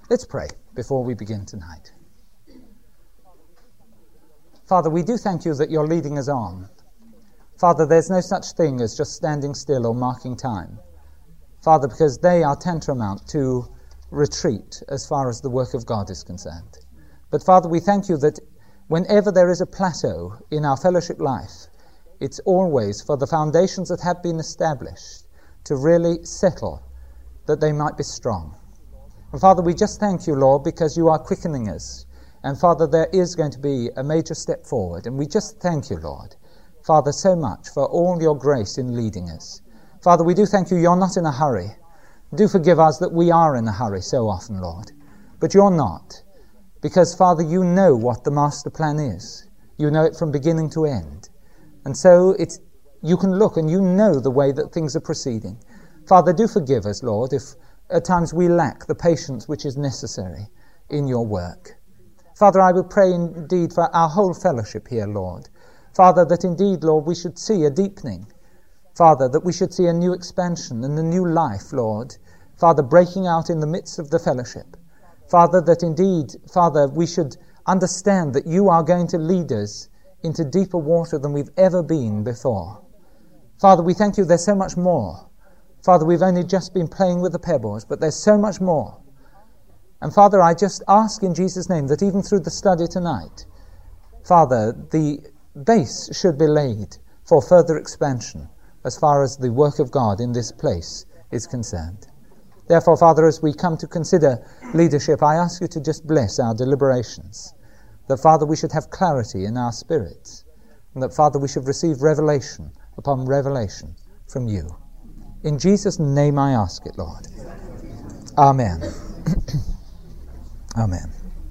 Let's pray before we begin tonight. Father, we do thank you that you're leading us on. Father, there's no such thing as just standing still or marking time. Father, because they are tantamount to retreat as far as the work of God is concerned. But Father, we thank you that whenever there is a plateau in our fellowship life, it's always for the foundations that have been established to really settle, that they might be strong. And Father, we just thank you, Lord, because you are quickening us. And Father, there is going to be a major step forward. And we just thank you, Lord, Father, so much for all your grace in leading us. Father, we do thank you, you're not in a hurry. Do forgive us that we are in a hurry so often, Lord. But you're not. Because, Father, you know what the master plan is. You know it from beginning to end. And so you can look and you know the way that things are proceeding. Father, do forgive us, Lord, if at times we lack the patience which is necessary in your work. Father, I would pray indeed for our whole fellowship here, Lord. Father, that indeed, Lord, we should see a deepening. Father, that we should see a new expansion and a new life, Lord. Father, breaking out in the midst of the fellowship. Father, that indeed, Father, we should understand that you are going to lead us into deeper water than we've ever been before. Father, we thank you there's so much more. Father, we've only just been playing with the pebbles, but there's so much more. And Father, I just ask in Jesus' name that even through the study tonight, Father, the base should be laid for further expansion as far as the work of God in this place is concerned. Therefore, Father, as we come to consider leadership, I ask you to just bless our deliberations. That, Father, we should have clarity in our spirits. And that, Father, we should receive revelation upon revelation from you. In Jesus' name I ask it, Lord. Amen. Amen.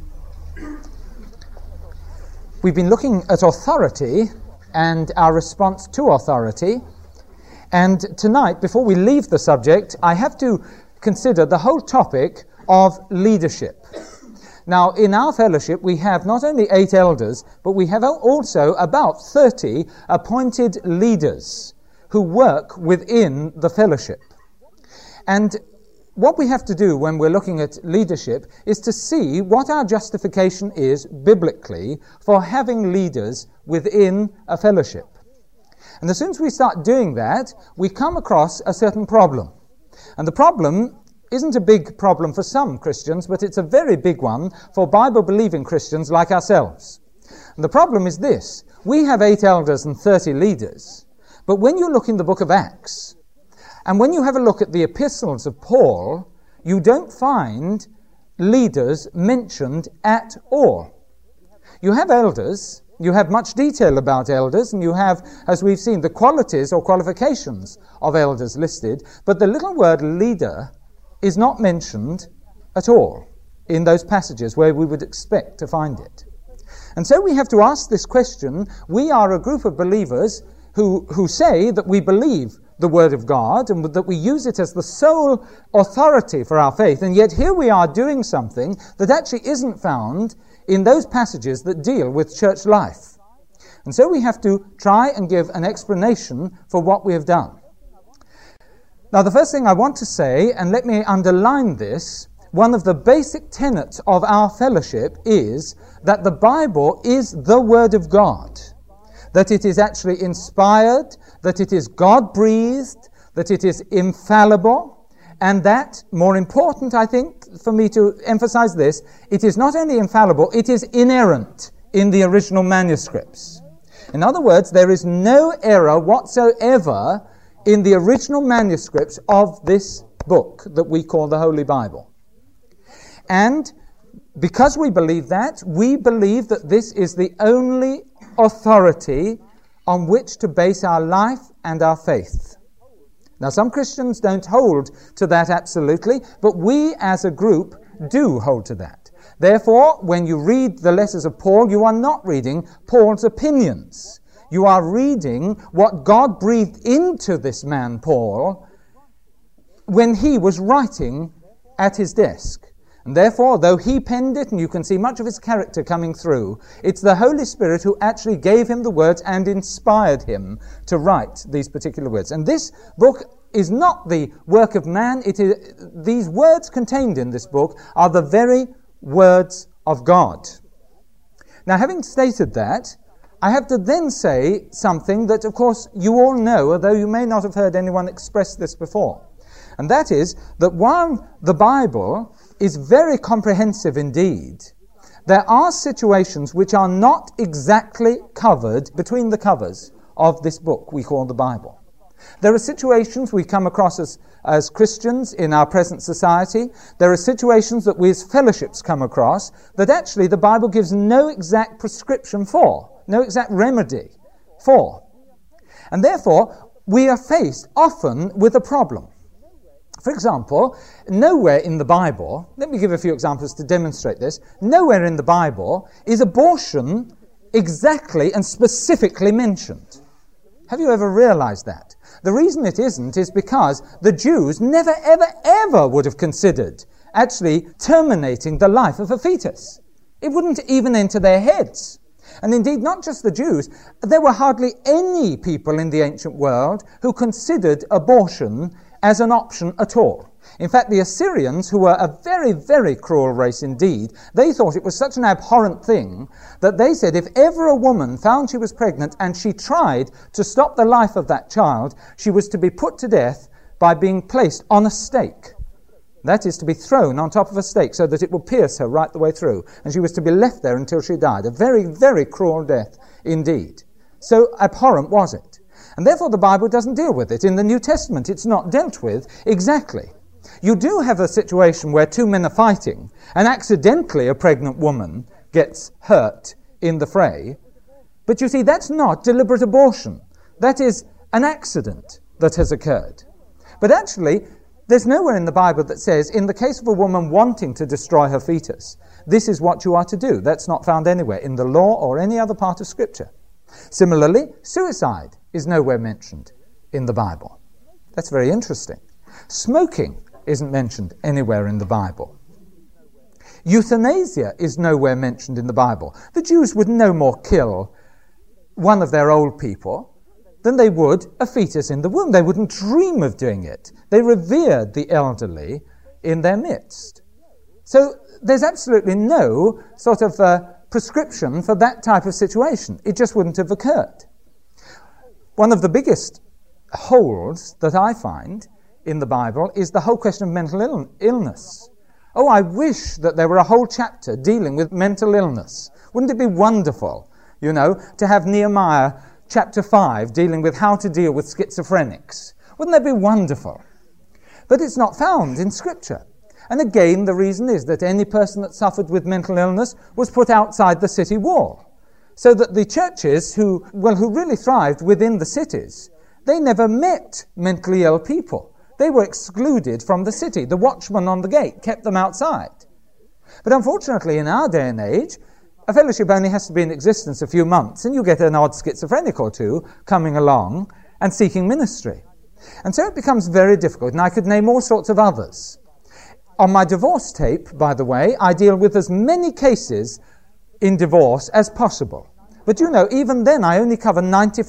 We've been looking at authority and our response to authority. And tonight, before we leave the subject, I have to consider the whole topic of leadership. Now, in our fellowship, we have not only 8 elders, but we have also about 30 appointed leaders who work within the fellowship. And what we have to do when we're looking at leadership is to see what our justification is biblically for having leaders within a fellowship. And as soon as we start doing that, we come across a certain problem. And the problem isn't a big problem for some Christians, but it's a very big one for Bible-believing Christians like ourselves. And the problem is this: we have 8 elders and 30 leaders. But when you look in the book of Acts, and when you have a look at the epistles of Paul, you don't find leaders mentioned at all. You have elders, you have much detail about elders, and you have, as we've seen, the qualities or qualifications of elders listed, but the little word leader is not mentioned at all in those passages where we would expect to find it. And so we have to ask this question. We are a group of believers who say that we believe the Word of God and that we use it as the sole authority for our faith, and yet here we are doing something that actually isn't found in those passages that deal with church life. And so we have to try and give an explanation for what we have done. Now, the first thing I want to say, and let me underline this, one of the basic tenets of our fellowship is that the Bible is the Word of God, that it is actually inspired, that it is God-breathed, that it is infallible, and that, more important, I think, for me to emphasize this, it is not only infallible, it is inerrant in the original manuscripts. In other words, there is no error whatsoever in the original manuscripts of this book that we call the Holy Bible. And because we believe that, we believe that this is the only authority on which to base our life and our faith. Now, some Christians don't hold to that absolutely, but we as a group do hold to that. Therefore, when you read the letters of Paul, you are not reading Paul's opinions. You are reading what God breathed into this man, Paul, when he was writing at his desk. And therefore, though he penned it, and you can see much of his character coming through, it's the Holy Spirit who actually gave him the words and inspired him to write these particular words. And this book is not the work of man. These words contained in this book are the very words of God. Now, having stated that, I have to then say something that, of course, you all know, although you may not have heard anyone express this before. And that is that while the Bible is very comprehensive indeed, there are situations which are not exactly covered between the covers of this book we call the Bible. There are situations we come across as Christians in our present society. There are situations that we as fellowships come across that actually the Bible gives no exact prescription for, no exact remedy for. And therefore, we are faced often with a problem. For example, nowhere in the Bible, let me give a few examples to demonstrate this, nowhere in the Bible is abortion exactly and specifically mentioned. Have you ever realized that? The reason it isn't is because the Jews never, ever, ever would have considered actually terminating the life of a fetus. It wouldn't even enter their heads. And indeed, not just the Jews, there were hardly any people in the ancient world who considered abortion as an option at all. In fact, the Assyrians, who were a very, very cruel race indeed, they thought it was such an abhorrent thing that they said if ever a woman found she was pregnant and she tried to stop the life of that child, she was to be put to death by being placed on a stake. That is, to be thrown on top of a stake so that it would pierce her right the way through, and she was to be left there until she died. A very, very cruel death indeed. So abhorrent was it. And therefore the Bible doesn't deal with it. In the New Testament it's not dealt with exactly. You do have a situation where two men are fighting, and accidentally a pregnant woman gets hurt in the fray. But you see, that's not deliberate abortion. That is an accident that has occurred. But actually, there's nowhere in the Bible that says, in the case of a woman wanting to destroy her fetus, this is what you are to do. That's not found anywhere in the law or any other part of Scripture. Similarly, suicide is nowhere mentioned in the Bible. That's very interesting. Smoking isn't mentioned anywhere in the Bible. Euthanasia is nowhere mentioned in the Bible. The Jews would no more kill one of their old people than they would a fetus in the womb. They wouldn't dream of doing it. They revered the elderly in their midst. So there's absolutely no sort of prescription for that type of situation. It just wouldn't have occurred. One of the biggest holes that I find in the Bible is the whole question of mental illness. Oh, I wish that there were a whole chapter dealing with mental illness. Wouldn't it be wonderful, to have Nehemiah chapter 5 dealing with how to deal with schizophrenics? Wouldn't that be wonderful? But it's not found in Scripture. And again, the reason is that any person that suffered with mental illness was put outside the city wall. So that the churches who really thrived within the cities, they never met mentally ill people. They were excluded from the city. The watchman on the gate kept them outside. But unfortunately, in our day and age, a fellowship only has to be in existence a few months, and you get an odd schizophrenic or two coming along and seeking ministry. And so it becomes very difficult, and I could name all sorts of others. On my divorce tape, by the way, I deal with as many cases in divorce as possible. But even then I only cover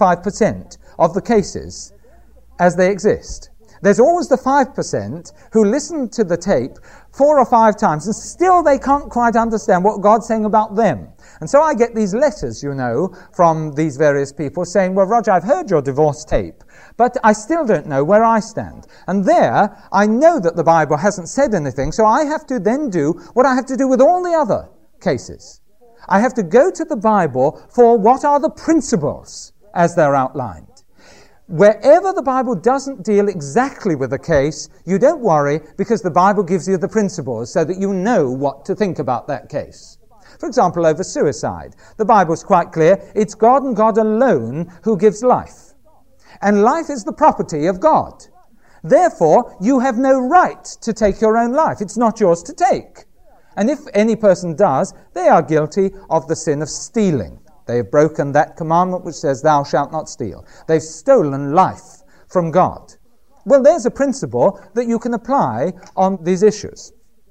95% of the cases as they exist. There's always the 5% who listen to the tape 4 or 5 times and still they can't quite understand what God's saying about them. And so I get these letters, from these various people saying, well, Roger, I've heard your divorce tape, but I still don't know where I stand. And there, I know that the Bible hasn't said anything, so I have to then do what I have to do with all the other cases. I have to go to the Bible for what are the principles as they're outlined. Wherever the Bible doesn't deal exactly with a case, you don't worry, because the Bible gives you the principles so that you know what to think about that case. For example, over suicide, the Bible's quite clear. It's God and God alone who gives life. And life is the property of God. Therefore, you have no right to take your own life. It's not yours to take. And if any person does, they are guilty of the sin of stealing. They have broken that commandment which says, thou shalt not steal. They've stolen life from God. Well, there's a principle that you can apply on these issues.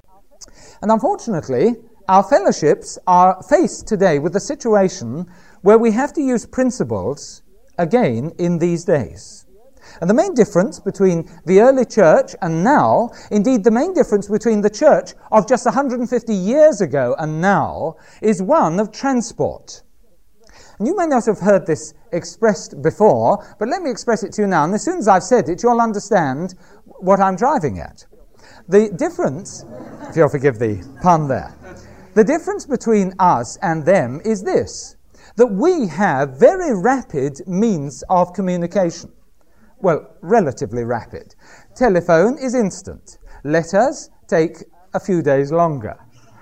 And unfortunately, our fellowships are faced today with a situation where we have to use principles, again, in these days. And the main difference between the early church and now, indeed the main difference between the church of just 150 years ago and now, is one of transport. And you may not have heard this expressed before, but let me express it to you now. And as soon as I've said it, you'll understand what I'm driving at. The difference, if you'll forgive the pun there, the difference between us and them is this, that we have very rapid means of communication. Well, relatively rapid. Telephone is instant. Letters take a few days longer.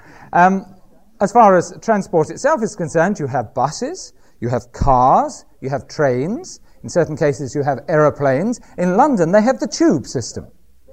As far as transport itself is concerned, you have buses, you have cars, you have trains. In certain cases, you have aeroplanes. In London, they have the tube system.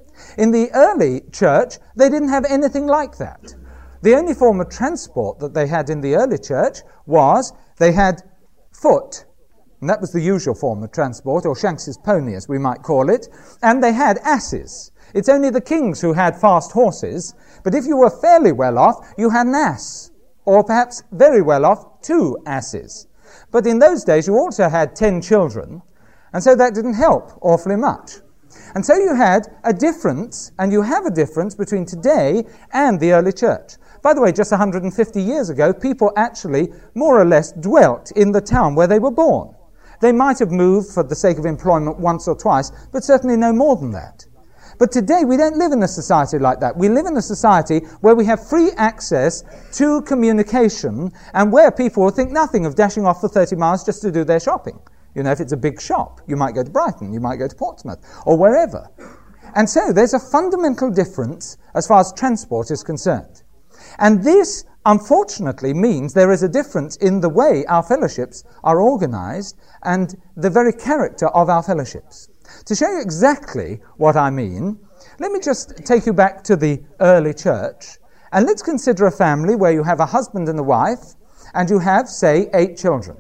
In the early church, they didn't have anything like that. The only form of transport that they had in the early church was they had foot, and that was the usual form of transport, or Shanks's pony, as we might call it, and they had asses. It's only the kings who had fast horses, but if you were fairly well off, you had an ass, or perhaps very well off, 2 asses. But in those days, you also had 10 children, and so that didn't help awfully much. And so you had a difference, and you have a difference between today and the early church. By the way, just 150 years ago, people actually more or less dwelt in the town where they were born. They might have moved for the sake of employment once or twice, but certainly no more than that. But today we don't live in a society like that. We live in a society where we have free access to communication and where people will think nothing of dashing off for 30 miles just to do their shopping. You know, if it's a big shop, you might go to Brighton, you might go to Portsmouth, or wherever. And so there's a fundamental difference as far as transport is concerned. And this, unfortunately, means there is a difference in the way our fellowships are organized and the very character of our fellowships. To show you exactly what I mean, let me just take you back to the early church, and let's consider a family where you have a husband and a wife, and you have, say, 8 children.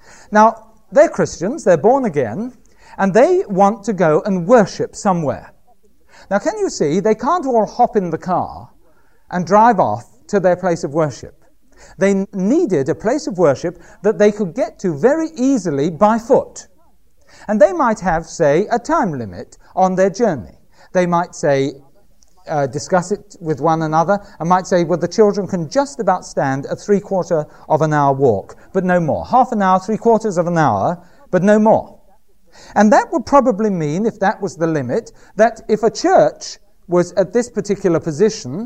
Now, they're Christians, they're born again, and they want to go and worship somewhere. Now, can you see, they can't all hop in the car and drive off to their place of worship. They needed a place of worship that they could get to very easily by foot. And they might have, say, a time limit on their journey. They might say, discuss it with one another, and might say, well, the children can just about stand a 3/4 of an hour walk, but no more. Half an hour, 3/4 of an hour, but no more. And that would probably mean, if that was the limit, that if a church was at this particular position,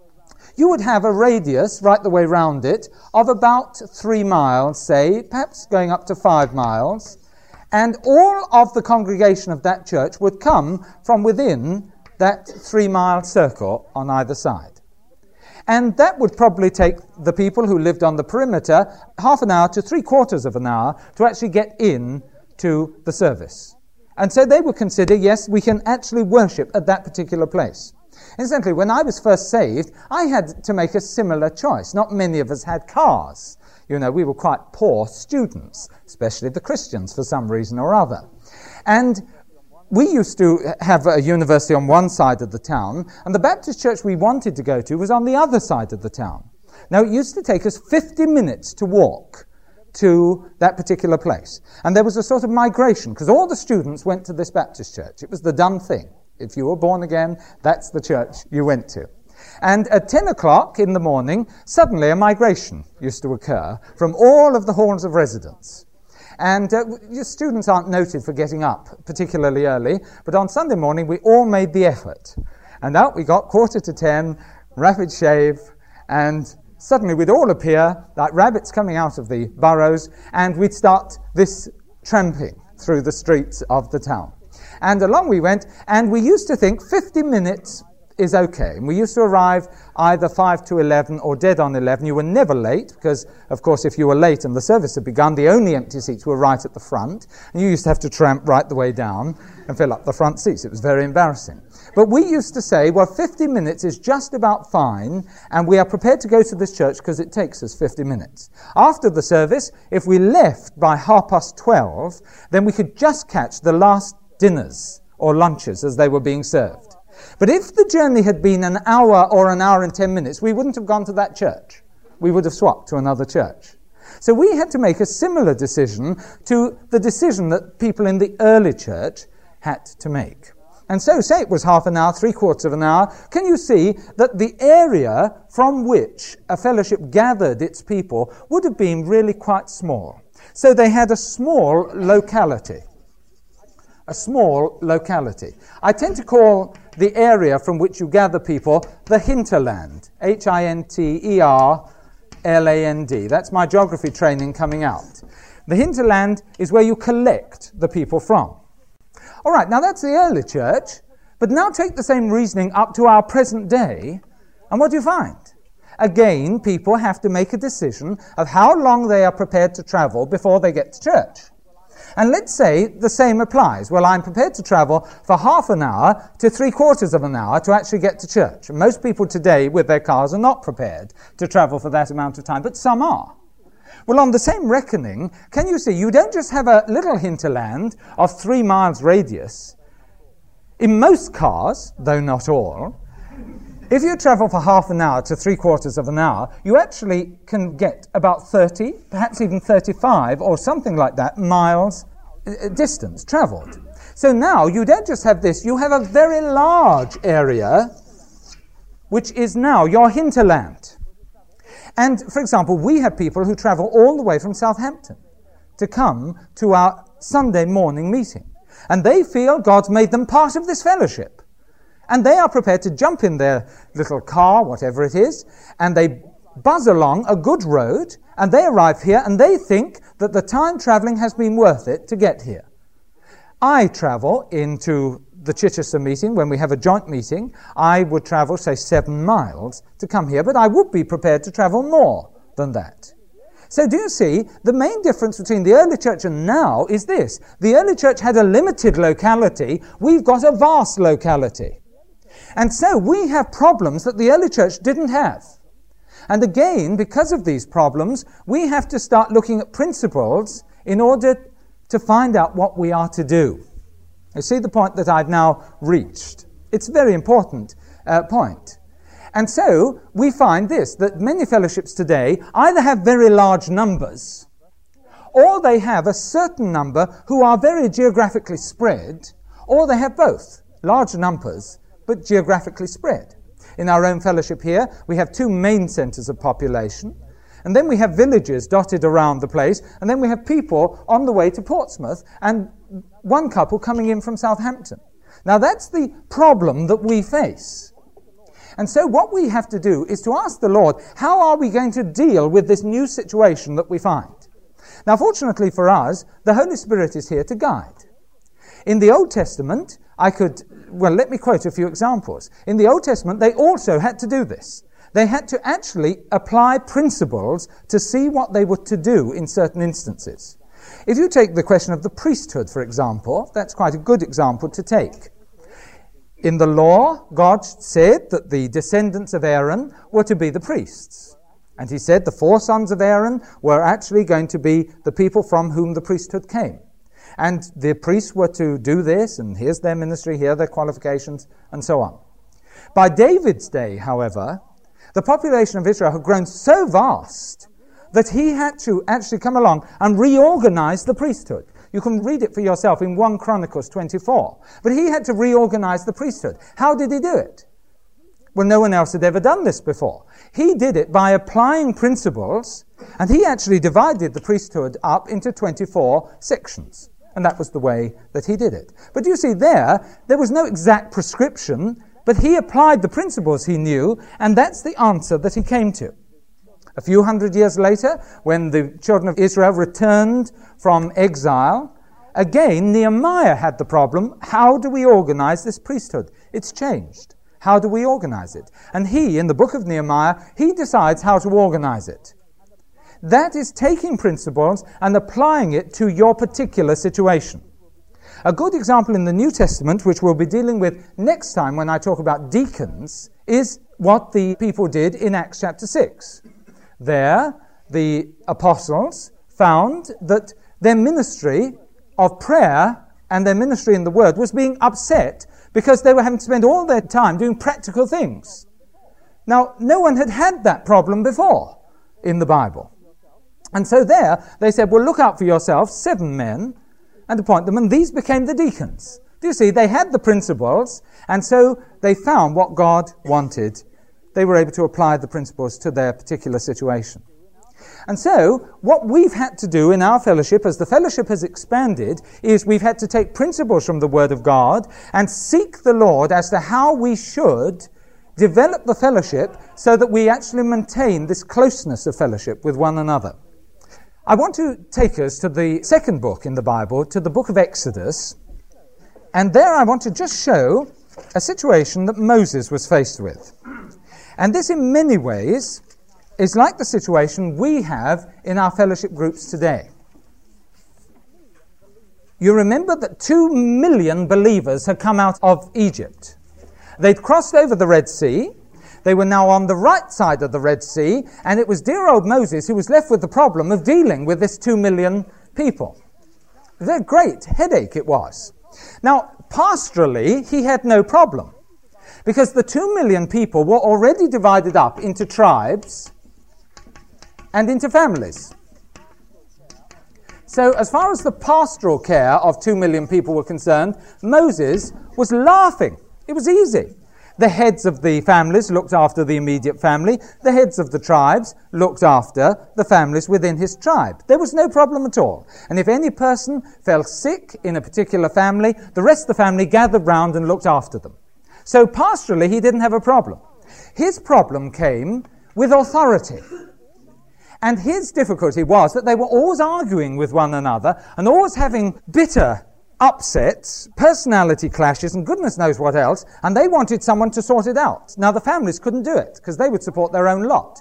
you would have a radius right the way round it of about 3 miles, say, perhaps going up to 5 miles, and all of the congregation of that church would come from within that 3-mile circle on either side. And that would probably take the people who lived on the perimeter half an hour to 3/4 of an hour to actually get in to the service. And so they would consider, yes, we can actually worship at that particular place. Incidentally, when I was first saved, I had to make a similar choice. Not many of us had cars. You know, we were quite poor students, especially the Christians for some reason or other. And we used to have a university on one side of the town, and the Baptist church we wanted to go to was on the other side of the town. Now, it used to take us 50 minutes to walk to that particular place. And there was a sort of migration, because all the students went to this Baptist church. It was the done thing. If you were born again, that's the church you went to. And at 10 o'clock in the morning, suddenly a migration used to occur from all of the halls of residence. And your students aren't noted for getting up particularly early, but on Sunday morning we all made the effort. And out we got 9:45, rapid shave, and suddenly we'd all appear like rabbits coming out of the burrows, and we'd start this tramping through the streets of the town. And along we went, and we used to think 50 minutes is okay. And we used to arrive either 5 to 11 or dead on 11. You were never late, because, of course, if you were late and the service had begun, the only empty seats were right at the front, and you used to have to tramp right the way down and fill up the front seats. It was very embarrassing. But we used to say, well, 50 minutes is just about fine, and we are prepared to go to this church because it takes us 50 minutes. After the service, if we left by 12:30, then we could just catch the last dinners or lunches as they were being served. But if the journey had been an hour or an hour and 10 minutes, we wouldn't have gone to that church. We would have swapped to another church. So we had to make a similar decision to the decision that people in the early church had to make. And so, say it was half an hour, 3/4 of an hour, can you see that the area from which a fellowship gathered its people would have been really quite small? So they had a small locality. A small locality. I tend to call the area from which you gather people the hinterland. Hinterland. That's my geography training coming out. The hinterland is where you collect the people from. All right, now that's the early church, but now take the same reasoning up to our present day, and what do you find? Again, people have to make a decision of how long they are prepared to travel before they get to church. And let's say the same applies. Well, I'm prepared to travel for half an hour to 3/4 of an hour to actually get to church. Most people today with their cars are not prepared to travel for that amount of time, but some are. Well, on the same reckoning, can you see, you don't just have a little hinterland of 3 miles radius. In most cars, though not all, if you travel for half an hour to 3/4 of an hour, you actually can get about 30, perhaps even 35, or something like that, miles distance travelled. So now you don't just have this, you have a very large area, which is now your hinterland. And, for example, we have people who travel all the way from Southampton to come to our Sunday morning meeting. And they feel God's made them part of this fellowship. And they are prepared to jump in their little car, whatever it is, and they buzz along a good road, and they arrive here, and they think that the time travelling has been worth it to get here. I travel into the Chichester meeting, when we have a joint meeting, I would travel, say, 7 miles to come here, but I would be prepared to travel more than that. So do you see, the main difference between the early church and now is this. The early church had a limited locality, we've got a vast locality. And so we have problems that the early church didn't have. And again, because of these problems, we have to start looking at principles in order to find out what we are to do. You see the point that I've now reached? It's a very important point. And so we find this, that many fellowships today either have very large numbers, or they have a certain number who are very geographically spread, or they have both, large numbers, but geographically spread. In our own fellowship here, we have 2 main centres of population, and then we have villages dotted around the place, and then we have people on the way to Portsmouth, and one couple coming in from Southampton. Now that's the problem that we face. And so what we have to do is to ask the Lord, how are we going to deal with this new situation that we find? Now fortunately for us, the Holy Spirit is here to guide. In the Old Testament, let me quote a few examples. In the Old Testament, they also had to do this. They had to actually apply principles to see what they were to do in certain instances. If you take the question of the priesthood, for example, that's quite a good example to take. In the law, God said that the descendants of Aaron were to be the priests. And he said the 4 sons of Aaron were actually going to be the people from whom the priesthood came. And the priests were to do this, and here's their ministry, here are their qualifications, and so on. By David's day, however, the population of Israel had grown so vast that he had to actually come along and reorganize the priesthood. You can read it for yourself in 1 Chronicles 24. But he had to reorganize the priesthood. How did he do it? Well, no one else had ever done this before. He did it by applying principles, and he actually divided the priesthood up into 24 sections. And that was the way that he did it. But you see there was no exact prescription, but he applied the principles he knew, and that's the answer that he came to. A few hundred years later, when the children of Israel returned from exile, again, Nehemiah had the problem, how do we organize this priesthood? It's changed. How do we organize it? And he, in the book of Nehemiah, he decides how to organize it. That is taking principles and applying it to your particular situation. A good example in the New Testament, which we'll be dealing with next time when I talk about deacons, is what the people did in Acts chapter 6. There, the apostles found that their ministry of prayer and their ministry in the Word was being upset because they were having to spend all their time doing practical things. Now, no one had had that problem before in the Bible. And so there, they said, well, look out for yourselves, 7 men, and appoint them, and these became the deacons. Do you see, they had the principles, and so they found what God wanted. They were able to apply the principles to their particular situation. And so, what we've had to do in our fellowship, as the fellowship has expanded, is we've had to take principles from the Word of God and seek the Lord as to how we should develop the fellowship so that we actually maintain this closeness of fellowship with one another. I want to take us to the second book in the Bible, to the book of Exodus, and there I want to just show a situation that Moses was faced with. And this in many ways is like the situation we have in our fellowship groups today. You remember that 2 million believers had come out of Egypt. They'd crossed over the Red Sea. They were now on the right side of the Red Sea, and it was dear old Moses who was left with the problem of dealing with this 2 million people. It was a great headache it was. Now, pastorally, he had no problem, because the 2 million people were already divided up into tribes and into families. So as far as the pastoral care of 2 million people were concerned, Moses was laughing. It was easy. The heads of the families looked after the immediate family. The heads of the tribes looked after the families within his tribe. There was no problem at all. And if any person fell sick in a particular family, the rest of the family gathered round and looked after them. So pastorally, he didn't have a problem. His problem came with authority. And his difficulty was that they were always arguing with one another and always having bitter upsets, personality clashes, and goodness knows what else, and they wanted someone to sort it out. Now, the families couldn't do it because they would support their own lot.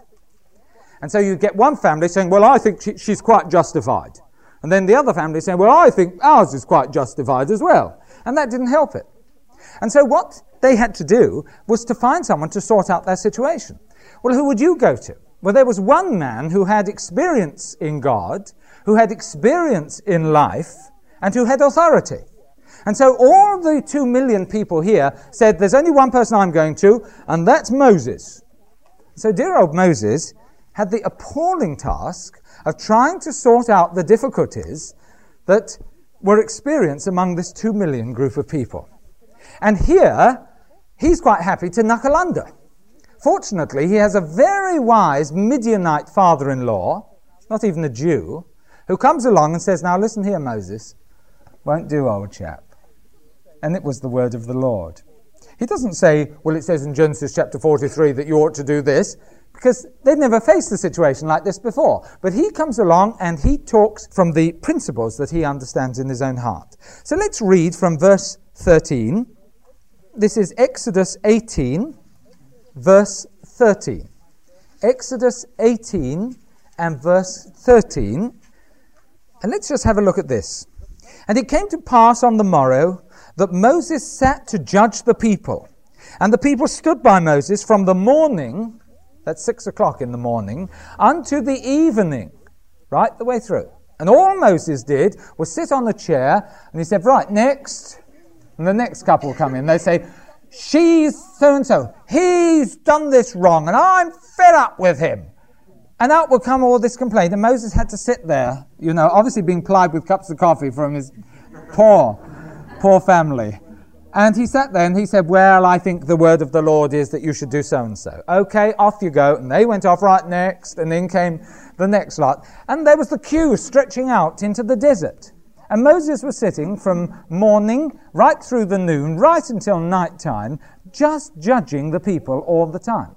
And so you get one family saying, well, I think she's quite justified. And then the other family saying, well, I think ours is quite justified as well. And that didn't help it. And so what they had to do was to find someone to sort out their situation. Well, who would you go to? Well, there was one man who had experience in God, who had experience in life, and who had authority. And so all the 2 million people here said, there's only one person I'm going to, and that's Moses. So dear old Moses had the appalling task of trying to sort out the difficulties that were experienced among this 2 million group of people. And here, he's quite happy to knuckle under. Fortunately, he has a very wise Midianite father-in-law, not even a Jew, who comes along and says, now listen here, Moses, won't do, old chap. And it was the word of the Lord. He doesn't say, well, it says in Genesis chapter 43 that you ought to do this, because they'd never faced a situation like this before. But he comes along and he talks from the principles that he understands in his own heart. So let's read from verse 13. This is Exodus 18, verse 13. Exodus 18 and verse 13. And let's just have a look at this. And it came to pass on the morrow that Moses sat to judge the people. And the people stood by Moses from the morning, that's 6 o'clock in the morning, unto the evening, right the way through. And all Moses did was sit on the chair, and he said, right, next. And the next couple come in. They say, she's so-and-so. He's done this wrong, and I'm fed up with him. And out would come all this complaint. And Moses had to sit there, obviously being plied with cups of coffee from his poor family. And he sat there and he said, well, I think the word of the Lord is that you should do so-and-so. Okay, off you go. And they went off, right, next. And in came the next lot. And there was the queue stretching out into the desert. And Moses was sitting from morning right through the noon, right until night time, just judging the people all the time.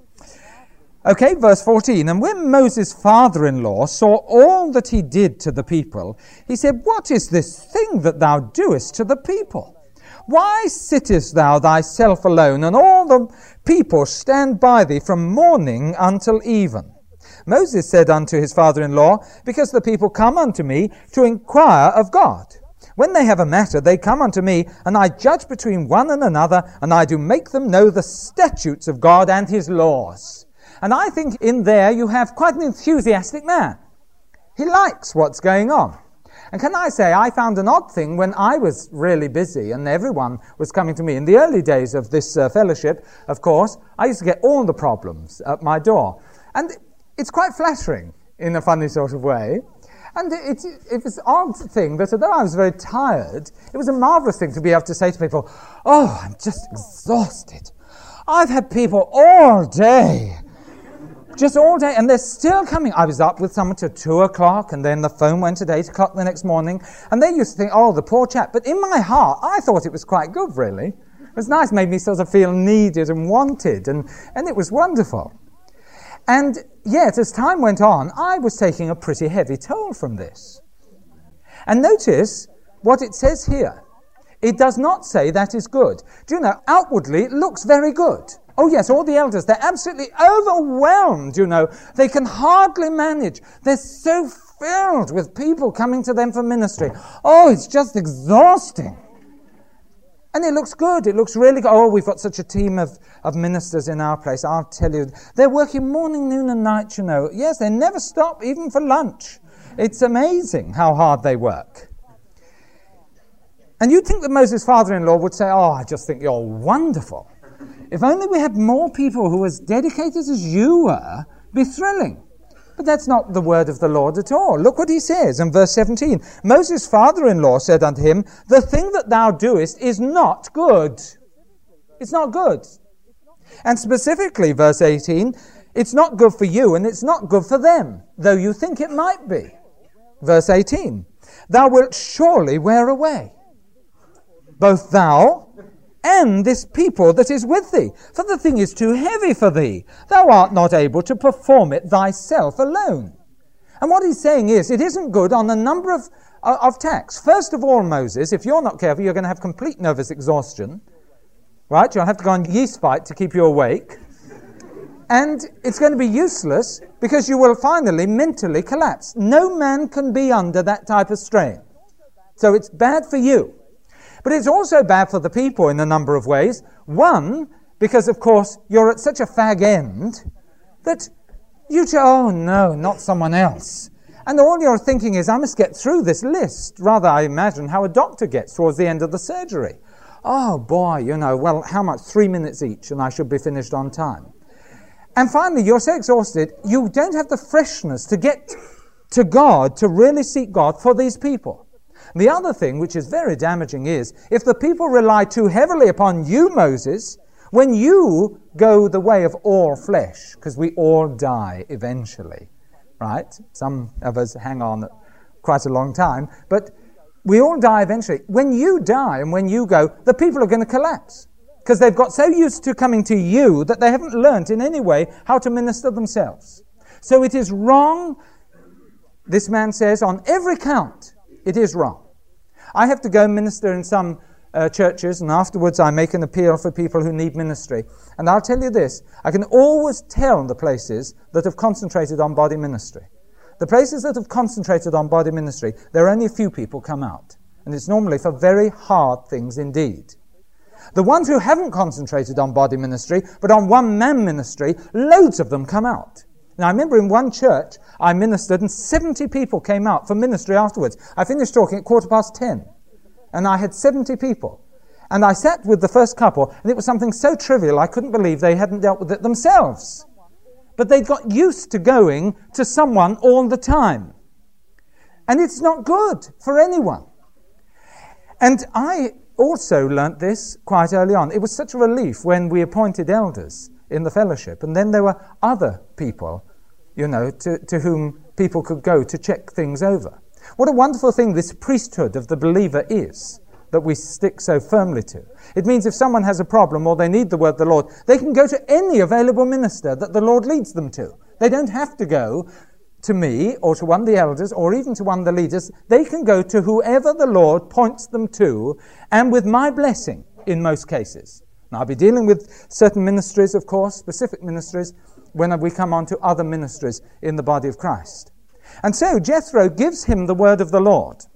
Okay, verse 14. And when Moses' father-in-law saw all that he did to the people, he said, what is this thing that thou doest to the people? Why sittest thou thyself alone, and all the people stand by thee from morning until even? Moses said unto his father-in-law, because the people come unto me to inquire of God. When they have a matter, they come unto me, and I judge between one and another, and I do make them know the statutes of God and his laws. And I think in there you have quite an enthusiastic man. He likes what's going on. And can I say, I found an odd thing when I was really busy and everyone was coming to me. In the early days of this fellowship, of course, I used to get all the problems at my door. And it's quite flattering in a funny sort of way. And it was an odd thing that although I was very tired, it was a marvellous thing to be able to say to people, oh, I'm just exhausted. I've had people all day, just all day, and they're still coming. I was up with someone till 2 o'clock, and then the phone went at 8 o'clock the next morning, and they used to think, oh, the poor chap. But in my heart, I thought it was quite good, really. It was nice, made me sort of feel needed and wanted, and it was wonderful. And yet, as time went on, I was taking a pretty heavy toll from this. And notice what it says here. It does not say that is good. Do you know, outwardly, it looks very good. Oh yes, all the elders, they're absolutely overwhelmed, you know. They can hardly manage. They're so filled with people coming to them for ministry. Oh, it's just exhausting. And it looks good. It looks really good. Oh, we've got such a team of ministers in our place. I'll tell you, they're working morning, noon and night, you know. Yes, they never stop, even for lunch. It's amazing how hard they work. And you'd think that Moses' father-in-law would say, oh, I just think you're wonderful. If only we had more people who were as dedicated as you were, it'd be thrilling. But that's not the word of the Lord at all. Look what he says in verse 17. Moses' father-in-law said unto him, the thing that thou doest is not good. It's not good. And specifically, verse 18, it's not good for you and it's not good for them, though you think it might be. Verse 18, thou wilt surely wear away, both thou and this people that is with thee. For the thing is too heavy for thee. Thou art not able to perform it thyself alone. And what he's saying is, it isn't good on a number of tacks. First of all, Moses, if you're not careful, you're going to have complete nervous exhaustion. Right? You'll have to go on yeast fight to keep you awake. And it's going to be useless because you will finally mentally collapse. No man can be under that type of strain. So it's bad for you. But it's also bad for the people in a number of ways. One, because, of course, you're at such a fag end that you say, oh, no, not someone else. And all you're thinking is, I must get through this list. Rather, I imagine how a doctor gets towards the end of the surgery. Oh, boy, you know, well, how much? 3 minutes each, and I should be finished on time. And finally, you're so exhausted, you don't have the freshness to get to God, to really seek God for these people. The other thing, which is very damaging, is if the people rely too heavily upon you, Moses, when you go the way of all flesh, because we all die eventually, right? Some of us hang on quite a long time, but we all die eventually. When you die and when you go, the people are going to collapse, because they've got so used to coming to you that they haven't learnt in any way how to minister themselves. So it is wrong, this man says, on every count. It is wrong. I have to go minister in some churches, and afterwards I make an appeal for people who need ministry. And I'll tell you this, I can always tell the places that have concentrated on body ministry. The places that have concentrated on body ministry, there are only a few people come out. And it's normally for very hard things indeed. The ones who haven't concentrated on body ministry, but on one-man ministry, loads of them come out. Now, I remember in one church, I ministered and 70 people came out for ministry afterwards. I finished talking at 10:15, and I had 70 people. And I sat with the first couple, and it was something so trivial, I couldn't believe they hadn't dealt with it themselves. But they got used to going to someone all the time. And it's not good for anyone. And I also learnt this quite early on. It was such a relief when we appointed elders in the fellowship, and then there were other people, you know, to whom people could go to check things over. What a wonderful thing this priesthood of the believer is, that we stick so firmly to. It means if someone has a problem or they need the word of the Lord, they can go to any available minister that the Lord leads them to. They don't have to go to me or to one of the elders or even to one of the leaders. They can go to whoever the Lord points them to, and with my blessing in most cases. Now, I'll be dealing with certain ministries, of course, specific ministries, when we come on to other ministries in the body of Christ. And so Jethro gives him the word of the Lord.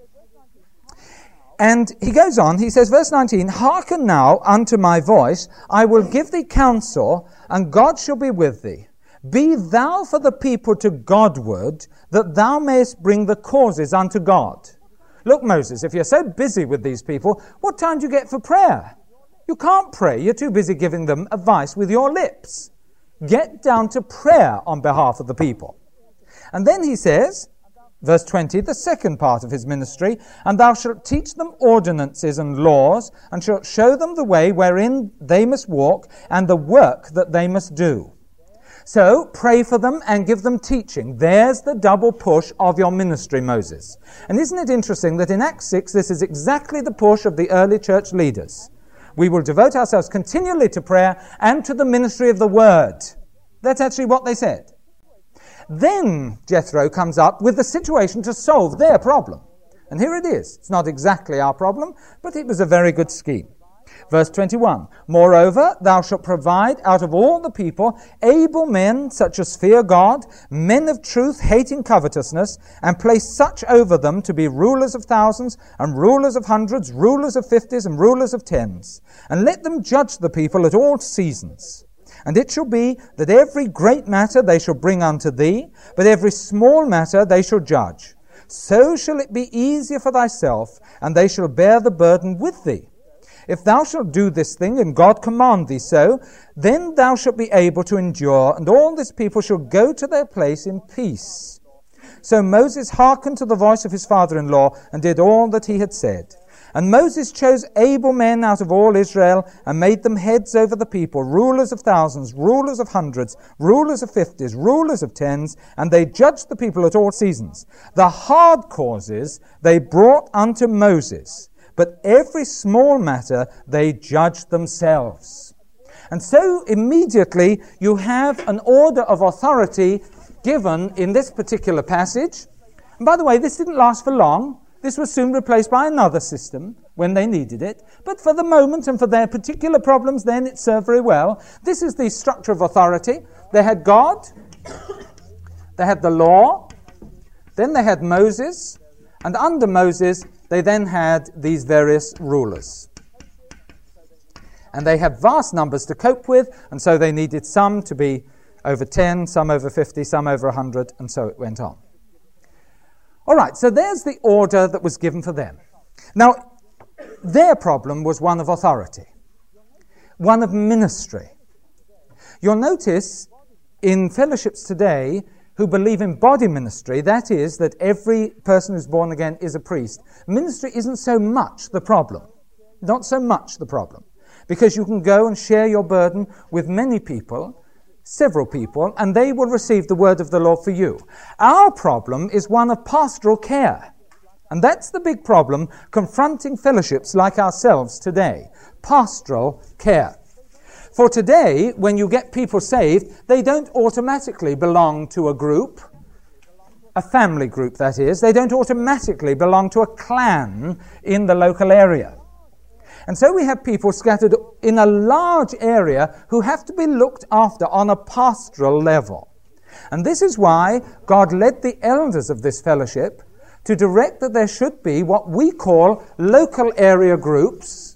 And he goes on, he says, verse 19, hearken now unto my voice, I will give thee counsel, and God shall be with thee. Be thou for the people to Godward, that thou mayest bring the causes unto God. Look, Moses, if you're so busy with these people, what time do you get for prayer? You can't pray. You're too busy giving them advice with your lips. Get down to prayer on behalf of the people. And then he says, Verse 20, the second part of his ministry, and thou shalt teach them ordinances and laws, and shalt show them the way wherein they must walk, and the work that they must do. So, pray for them and give them teaching. There's the double push of your ministry, Moses. And isn't it interesting that in Acts 6, this is exactly the push of the early church leaders? We will devote ourselves continually to prayer and to the ministry of the word. That's actually what they said. Then Jethro comes up with the situation to solve their problem. And here it is. It's not exactly our problem, but it was a very good scheme. Verse 21, moreover, thou shalt provide out of all the people able men such as fear God, men of truth, hating covetousness, and place such over them to be rulers of thousands, and rulers of hundreds, rulers of 50s, and rulers of 10s. And let them judge the people at all seasons. And it shall be that every great matter they shall bring unto thee, but every small matter they shall judge. So shall it be easier for thyself, and they shall bear the burden with thee. If thou shalt do this thing, and God command thee so, then thou shalt be able to endure, and all this people shall go to their place in peace. So Moses hearkened to the voice of his father-in-law, and did all that he had said. And Moses chose able men out of all Israel, and made them heads over the people, rulers of thousands, rulers of hundreds, rulers of 50s, rulers of 10s, and they judged the people at all seasons. The hard causes they brought unto Moses, but every small matter they judged themselves. And so immediately you have an order of authority given in this particular passage. And by the way, this didn't last for long. This was soon replaced by another system when they needed it. But for the moment and for their particular problems, then it served very well. This is the structure of authority. They had God, they had the law, then they had Moses, and under Moses, they then had these various rulers. And they had vast numbers to cope with, and so they needed some to be over 10, some over 50, some over 100, and so it went on. All right, so there's the order that was given for them. Now, their problem was one of authority, one of ministry. You'll notice in fellowships today who believe in body ministry, that is, that every person who's born again is a priest, ministry isn't so much the problem. Not so much the problem. Because you can go and share your burden with many people, several people, and they will receive the word of the Lord for you. Our problem is one of pastoral care. And that's the big problem confronting fellowships like ourselves today. Pastoral care. For today, when you get people saved, they don't automatically belong to a group, a family group that is. They don't automatically belong to a clan in the local area. And so we have people scattered in a large area who have to be looked after on a pastoral level. And this is why God led the elders of this fellowship to direct that there should be what we call local area groups.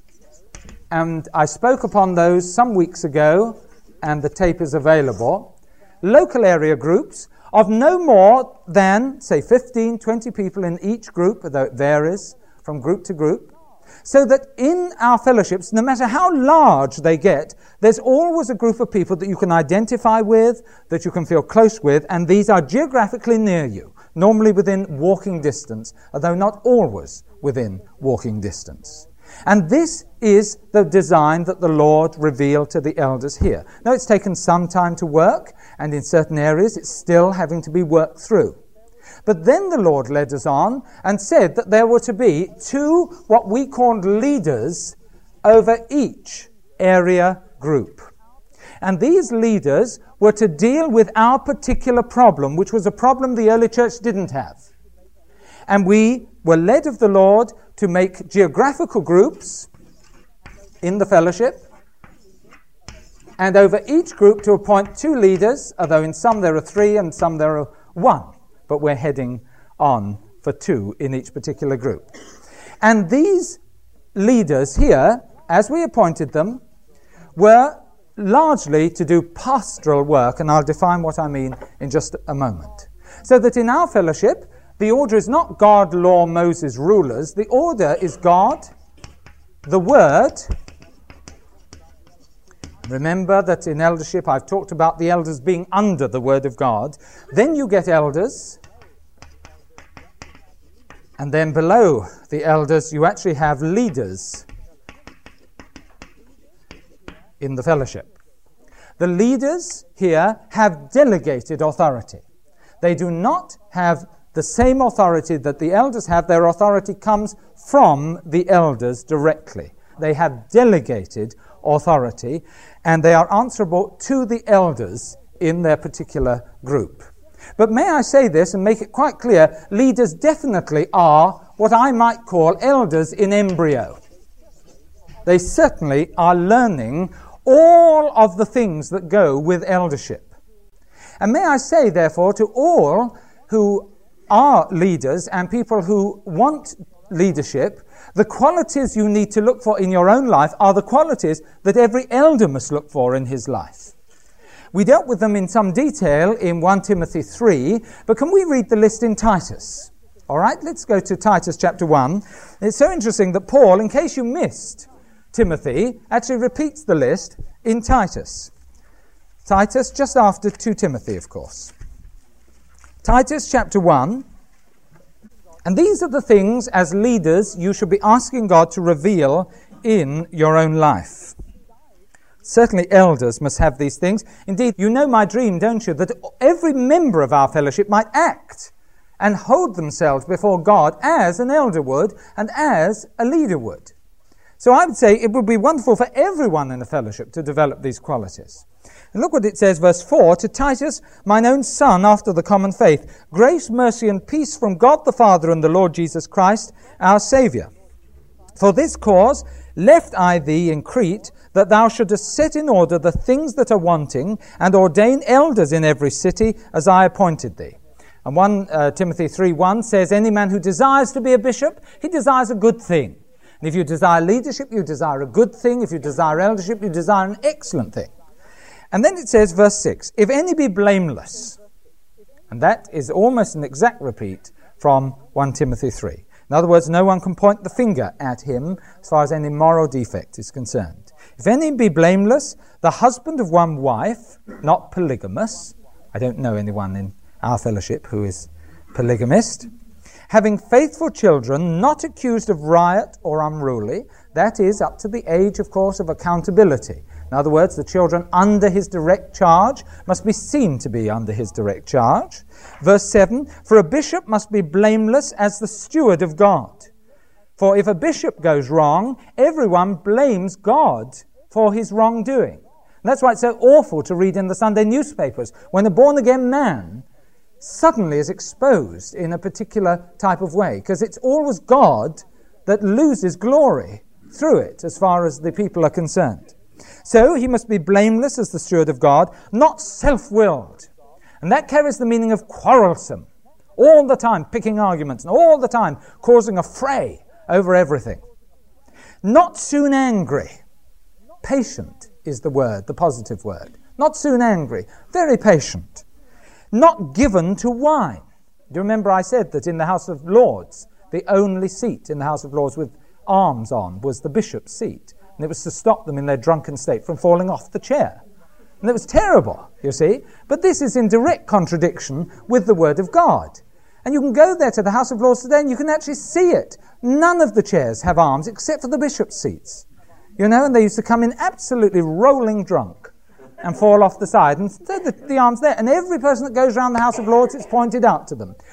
And I spoke upon those some weeks ago, and the tape is available. Local area groups of no more than, say, 15, 20 people in each group, although it varies from group to group. So that in our fellowships, no matter how large they get, there's always a group of people that you can identify with, that you can feel close with, and these are geographically near you, normally within walking distance, although not always within walking distance. And this is the design that the Lord revealed to the elders here. Now, it's taken some time to work, and in certain areas it's still having to be worked through. But then the Lord led us on and said that there were to be two what we called leaders over each area group. And these leaders were to deal with our particular problem, which was a problem the early church didn't have. And we were led of the Lord to make geographical groups in the fellowship, and over each group to appoint two leaders, although in some there are three and some there are one. But we're heading on for two in each particular group. And these leaders here, as we appointed them, were largely to do pastoral work, and I'll define what I mean in just a moment. So that in our fellowship, the order is not God, law, Moses, rulers. The order is God, the Word. Remember that in eldership I've talked about the elders being under the Word of God. Then you get elders, And then below the elders, you actually have leaders in the fellowship. The leaders here have delegated authority. They do not have the same authority that the elders have. Their authority comes from the elders directly. They have delegated authority, and they are answerable to the elders in their particular group. But may I say this and make it quite clear, leaders definitely are what I might call elders in embryo. They certainly are learning all of the things that go with eldership. And may I say, therefore, to all who are leaders and people who want leadership, the qualities you need to look for in your own life are the qualities that every elder must look for in his life. We dealt with them in some detail in 1 Timothy 3, but can we read the list in Titus? All right, let's go to Titus chapter 1. It's so interesting that Paul, in case you missed Timothy, actually repeats the list in Titus. Titus, just after 2 Timothy, of course. Titus chapter 1. And these are the things, as leaders, you should be asking God to reveal in your own life. Certainly elders must have these things. Indeed, you know my dream, don't you, that every member of our fellowship might act and hold themselves before God as an elder would and as a leader would. So I would say it would be wonderful for everyone in the fellowship to develop these qualities. And look what it says, verse 4, to Titus, mine own son, after the common faith, grace, mercy, and peace from God the Father and the Lord Jesus Christ, our Saviour. For this cause left I thee in Crete, that thou shouldest set in order the things that are wanting, and ordain elders in every city, as I appointed thee. And 1 Timothy 3:1 says, any man who desires to be a bishop, he desires a good thing. And if you desire leadership, you desire a good thing. If you desire eldership, you desire an excellent thing. And then it says, verse 6, if any be blameless. And that is almost an exact repeat from 1 Timothy 3. In other words, no one can point the finger at him as far as any moral defect is concerned. If any be blameless, the husband of one wife, not polygamous. I don't know anyone in our fellowship who is polygamist. Having faithful children, not accused of riot or unruly. That is, up to the age, of course, of accountability. In other words, the children under his direct charge must be seen to be under his direct charge. Verse 7, for a bishop must be blameless as the steward of God. For if a bishop goes wrong, everyone blames God for his wrongdoing. And that's why it's so awful to read in the Sunday newspapers when a born-again man suddenly is exposed in a particular type of way, because it's always God that loses glory through it as far as the people are concerned. So he must be blameless as the steward of God, not self-willed. And that carries the meaning of quarrelsome, all the time picking arguments, and all the time causing a fray over everything. Not soon angry. Patient is the word, the positive word. Not soon angry, very patient. Not given to wine. Do you remember I said that in the House of Lords, the only seat in the House of Lords with arms on was the bishop's seat. And it was to stop them in their drunken state from falling off the chair. And it was terrible, you see. But this is in direct contradiction with the Word of God. And you can go there to the House of Lords today and you can actually see it. None of the chairs have arms except for the bishop's seats. You know, and they used to come in absolutely rolling drunk and fall off the side. And so the arm's there. And every person that goes around the House of Lords, it's pointed out to them.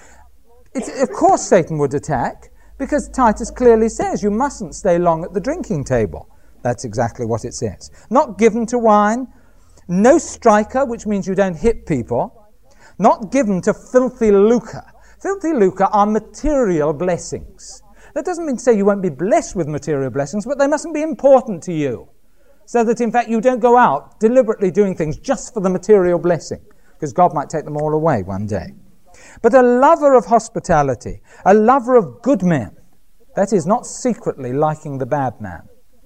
Of course Satan would attack, because Titus clearly says you mustn't stay long at the drinking table. That's exactly what it says. Not given to wine. No striker, which means you don't hit people. Not given to filthy lucre. Filthy lucre are material blessings. That doesn't mean to say you won't be blessed with material blessings, but they mustn't be important to you. So that, in fact, you don't go out deliberately doing things just for the material blessing, because God might take them all away one day. But a lover of hospitality, a lover of good men. That is, not secretly liking the bad man.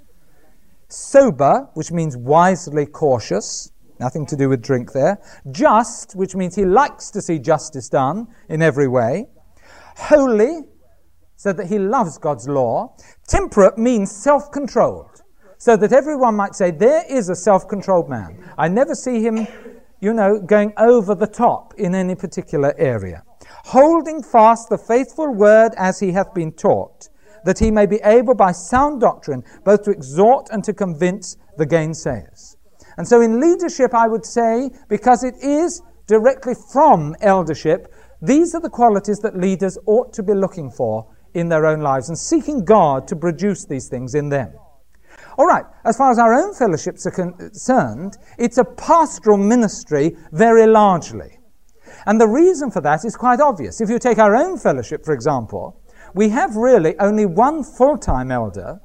Sober, which means wisely cautious. Nothing to do with drink there. Just, which means he likes to see justice done in every way. Holy, so that he loves God's law. Temperate means self-controlled, so that everyone might say, there is a self-controlled man. I never see him, going over the top in any particular area. holding fast the faithful word as he hath been taught, that he may be able by sound doctrine both to exhort and to convince the gainsayers. And so in leadership, I would say, because it is directly from eldership, these are the qualities that leaders ought to be looking for in their own lives and seeking God to produce these things in them. All right, as far as our own fellowships are concerned, it's a pastoral ministry very largely. And the reason for that is quite obvious. If you take our own fellowship, for example, we have really only one full-time elder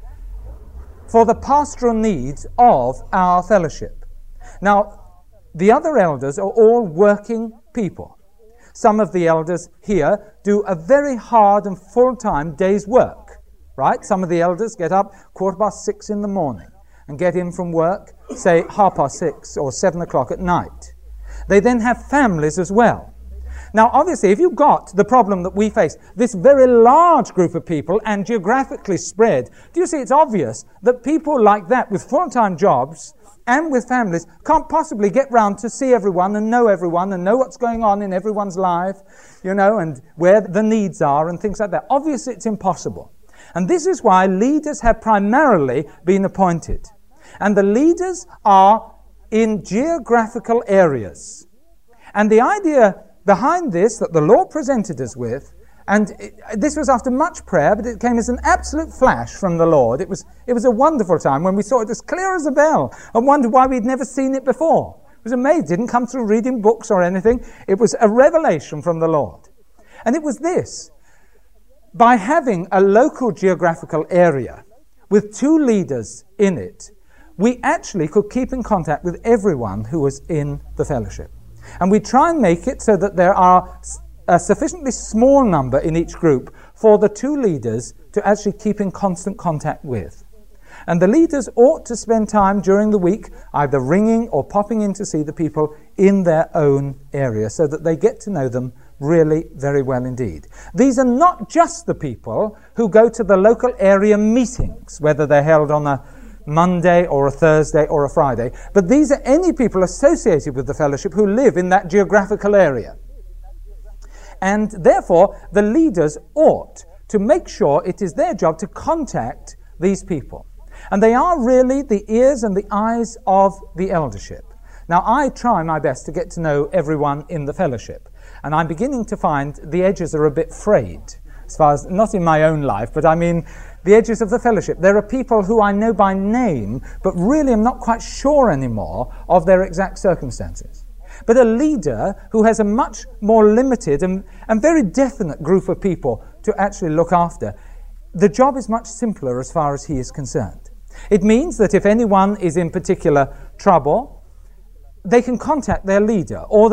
for the pastoral needs of our fellowship. Now, the other elders are all working people. Some of the elders here do a very hard and full-time day's work, right? Some of the elders get up 6:15 in the morning and get in from work, say 6:30 or 7 o'clock at night. They then have families as well. Now, obviously, if you've got the problem that we face, this very large group of people and geographically spread, do you see it's obvious that people like that with full-time jobs and with families can't possibly get round to see everyone and know what's going on in everyone's life, and where the needs are and things like that. Obviously, it's impossible. And this is why leaders have primarily been appointed. And the leaders are in geographical areas. And the idea behind this that the Lord presented us with, and this was after much prayer, but it came as an absolute flash from the Lord. It was a wonderful time when we saw it as clear as a bell and wondered why we'd never seen it before. It was amazing. It didn't come through reading books or anything. It was a revelation from the Lord. And it was this. By having a local geographical area with 2 leaders in it, we actually could keep in contact with everyone who was in the fellowship. And we try and make it so that there are a sufficiently small number in each group for the 2 leaders to actually keep in constant contact with. And the leaders ought to spend time during the week either ringing or popping in to see the people in their own area so that they get to know them really very well indeed. These are not just the people who go to the local area meetings, whether they're held on a Monday or a Thursday or a Friday, but these are any people associated with the fellowship who live in that geographical area. And therefore, the leaders ought to make sure it is their job to contact these people. And they are really the ears and the eyes of the eldership. Now, I try my best to get to know everyone in the fellowship, and I'm beginning to find the edges are a bit frayed, as far as, not in my own life, but I mean the edges of the fellowship. There are people who I know by name, but really I'm not quite sure anymore of their exact circumstances. But a leader who has a much more limited and very definite group of people to actually look after, the job is much simpler as far as he is concerned. It means that if anyone is in particular trouble, they can contact their leader, or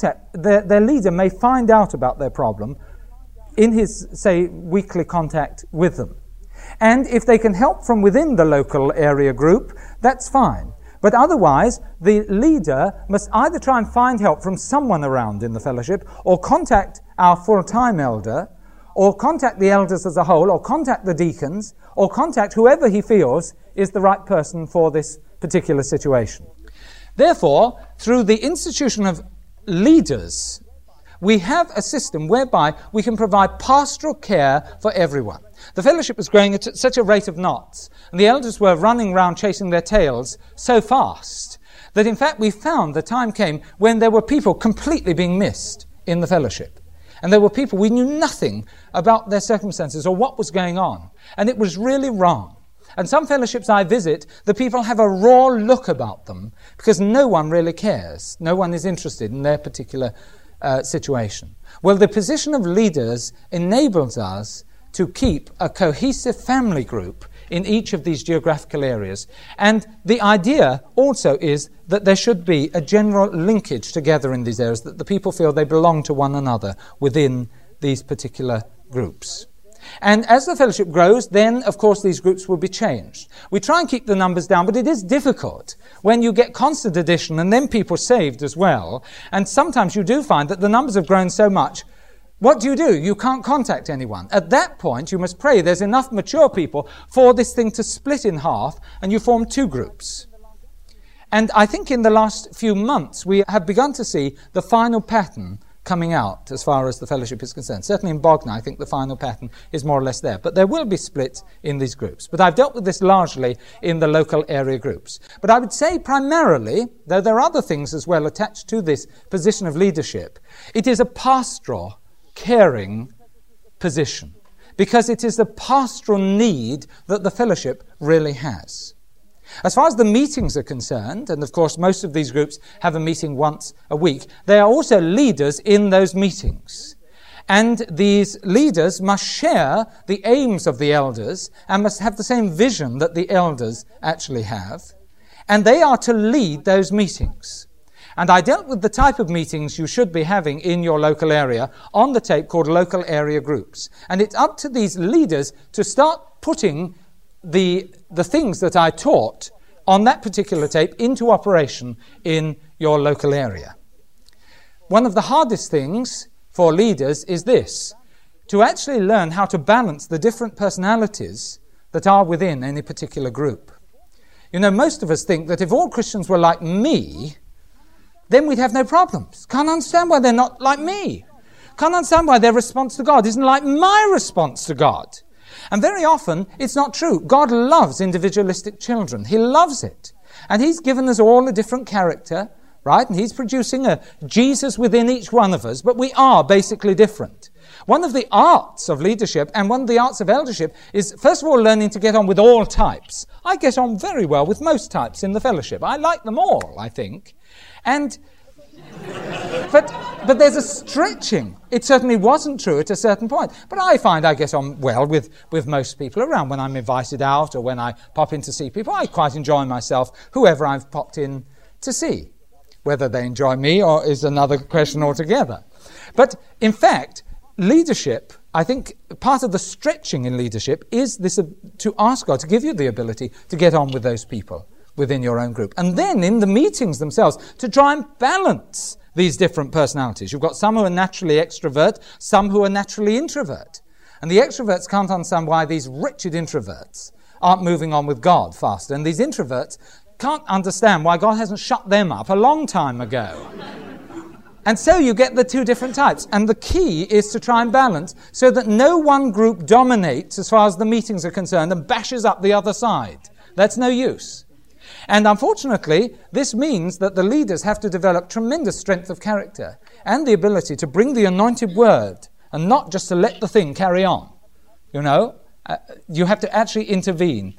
their leader may find out about their problem in his, say, weekly contact with them. And if they can help from within the local area group, that's fine. But otherwise, the leader must either try and find help from someone around in the fellowship, or contact our full-time elder, or contact the elders as a whole, or contact the deacons, or contact whoever he feels is the right person for this particular situation. Therefore, through the institution of leaders, we have a system whereby we can provide pastoral care for everyone. The fellowship was growing at such a rate of knots, and the elders were running around chasing their tails so fast, that in fact we found the time came when there were people completely being missed in the fellowship. And there were people, we knew nothing about their circumstances or what was going on. And it was really wrong. And some fellowships I visit, the people have a raw look about them because no one really cares. No one is interested in their particular situation. Well, the position of leaders enables us to keep a cohesive family group in each of these geographical areas. And the idea also is that there should be a general linkage together in these areas, that the people feel they belong to one another within these particular groups. And as the fellowship grows, then, of course, these groups will be changed. We try and keep the numbers down, but it is difficult when you get constant addition and then people saved as well. And sometimes you do find that the numbers have grown so much. What do? You can't contact anyone. At that point, you must pray there's enough mature people for this thing to split in half, and you form 2 groups. And I think in the last few months, we have begun to see the final pattern coming out as far as the fellowship is concerned. Certainly in Bognor, I think the final pattern is more or less there. But there will be splits in these groups. But I've dealt with this largely in the local area groups. But I would say primarily, though there are other things as well attached to this position of leadership, it is a pastoral, caring position, because it is the pastoral need that the fellowship really has. As far as the meetings are concerned, and of course most of these groups have a meeting once a week, they are also leaders in those meetings. And these leaders must share the aims of the elders and must have the same vision that the elders actually have. And they are to lead those meetings. And I dealt with the type of meetings you should be having in your local area on the tape called local area groups. And it's up to these leaders to start putting the things that I taught on that particular tape into operation in your local area. One of the hardest things for leaders is this, to actually learn how to balance the different personalities that are within any particular group. You know, most of us think that if all Christians were like me, then we'd have no problems. Can't understand why they're not like me. Can't understand why their response to God isn't like my response to God. And very often, it's not true. God loves individualistic children. He loves it. And He's given us all a different character, right? And He's producing a Jesus within each one of us, but we are basically different. One of the arts of leadership and one of the arts of eldership is, first of all, learning to get on with all types. I get on very well with most types in the fellowship. I like them all, I think. And But there's a stretching. It certainly wasn't true at a certain point. But I find I get on well with most people around when I'm invited out or when I pop in to see people. I quite enjoy myself, whoever I've popped in to see. Whether they enjoy me or is another question altogether. But in fact, leadership, I think part of the stretching in leadership is this to ask God to give you the ability to get on with those people within your own group. And then in the meetings themselves, to try and balance these different personalities. You've got some who are naturally extrovert, some who are naturally introvert. And the extroverts can't understand why these wretched introverts aren't moving on with God faster. And these introverts can't understand why God hasn't shut them up a long time ago. And so you get the two different types. And the key is to try and balance so that no one group dominates as far as the meetings are concerned and bashes up the other side. That's no use. And unfortunately, this means that the leaders have to develop tremendous strength of character and the ability to bring the anointed word and not just to let the thing carry on. You know, you have to actually intervene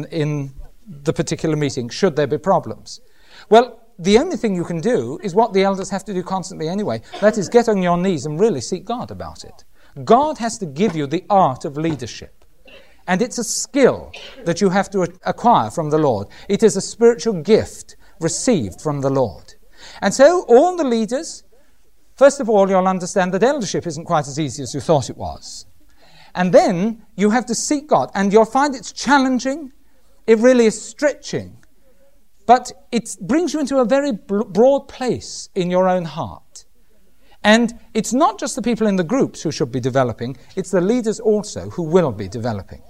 in the particular meeting should there be problems. Well, the only thing you can do is what the elders have to do constantly anyway. That is, get on your knees and really seek God about it. God has to give you the art of leadership. And it's a skill that you have to acquire from the Lord. It is a spiritual gift received from the Lord. And so all the leaders, first of all, you'll understand that eldership isn't quite as easy as you thought it was. And then you have to seek God. And you'll find it's challenging. It really is stretching. But it brings you into a very broad place in your own heart. And it's not just the people in the groups who should be developing, it's the leaders also who will be developing.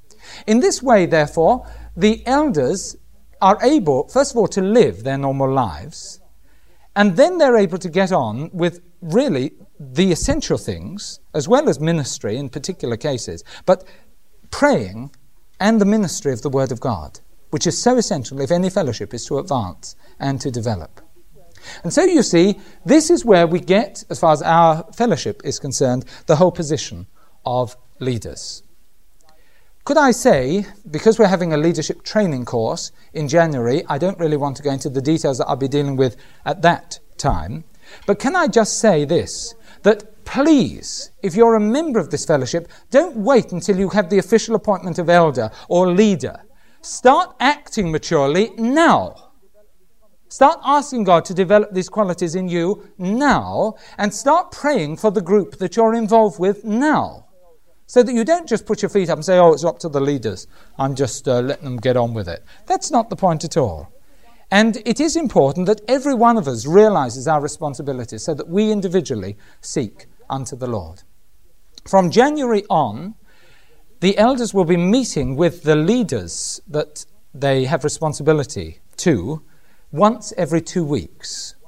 In this way, therefore, the elders are able, first of all, to live their normal lives, and then they're able to get on with really the essential things, as well as ministry in particular cases, but praying and the ministry of the Word of God, which is so essential if any fellowship is to advance and to develop. And so you see, this is where we get, as far as our fellowship is concerned, the whole position of leaders. Could I say, because we're having a leadership training course in January, I don't really want to go into the details that I'll be dealing with at that time, but can I just say this, that please, if you're a member of this fellowship, don't wait until you have the official appointment of elder or leader. Start acting maturely now. Start asking God to develop these qualities in you now, and start praying for the group that you're involved with now. So that you don't just put your feet up and say, oh, it's up to the leaders. I'm just letting them get on with it. That's not the point at all. And it is important that every one of us realizes our responsibilities so that we individually seek unto the Lord. From January on, the elders will be meeting with the leaders that they have responsibility to once every 2 weeks.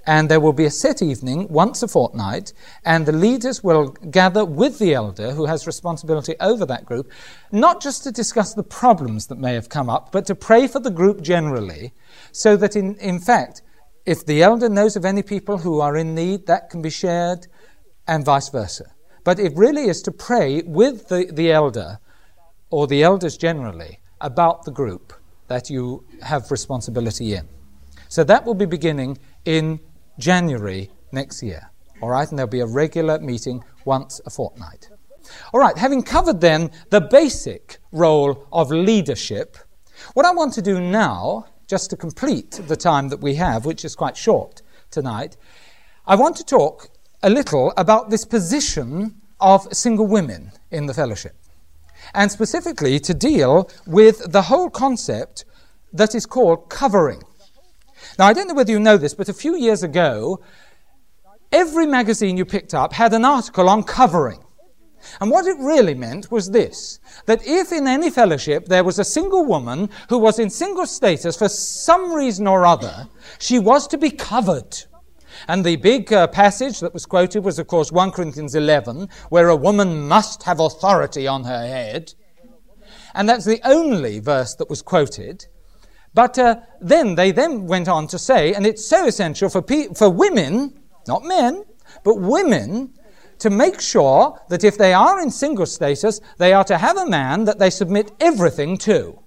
And there will be a set evening once a fortnight, and the leaders will gather with the elder who has responsibility over that group, not just to discuss the problems that may have come up, but to pray for the group generally, so that in fact, if the elder knows of any people who are in need, that can be shared, and vice versa. But it really is to pray with the elder, or the elders generally, about the group that you have responsibility in. So that will be beginning in January next year. All right, and there'll be a regular meeting once a fortnight. All right, having covered then the basic role of leadership, what I want to do now, just to complete the time that we have, which is quite short tonight, I want to talk a little about this position of single women in the fellowship, and specifically to deal with the whole concept that is called covering. Now, I don't know whether you know this, but a few years ago, every magazine you picked up had an article on covering. And what it really meant was this, that if in any fellowship there was a single woman who was in single status for some reason or other, she was to be covered. And the big passage that was quoted was, of course, 1 Corinthians 11, where a woman must have authority on her head. And that's the only verse that was quoted. But then they went on to say, and it's so essential for women, not men, but women, to make sure that if they are in single status, they are to have a man that they submit everything to.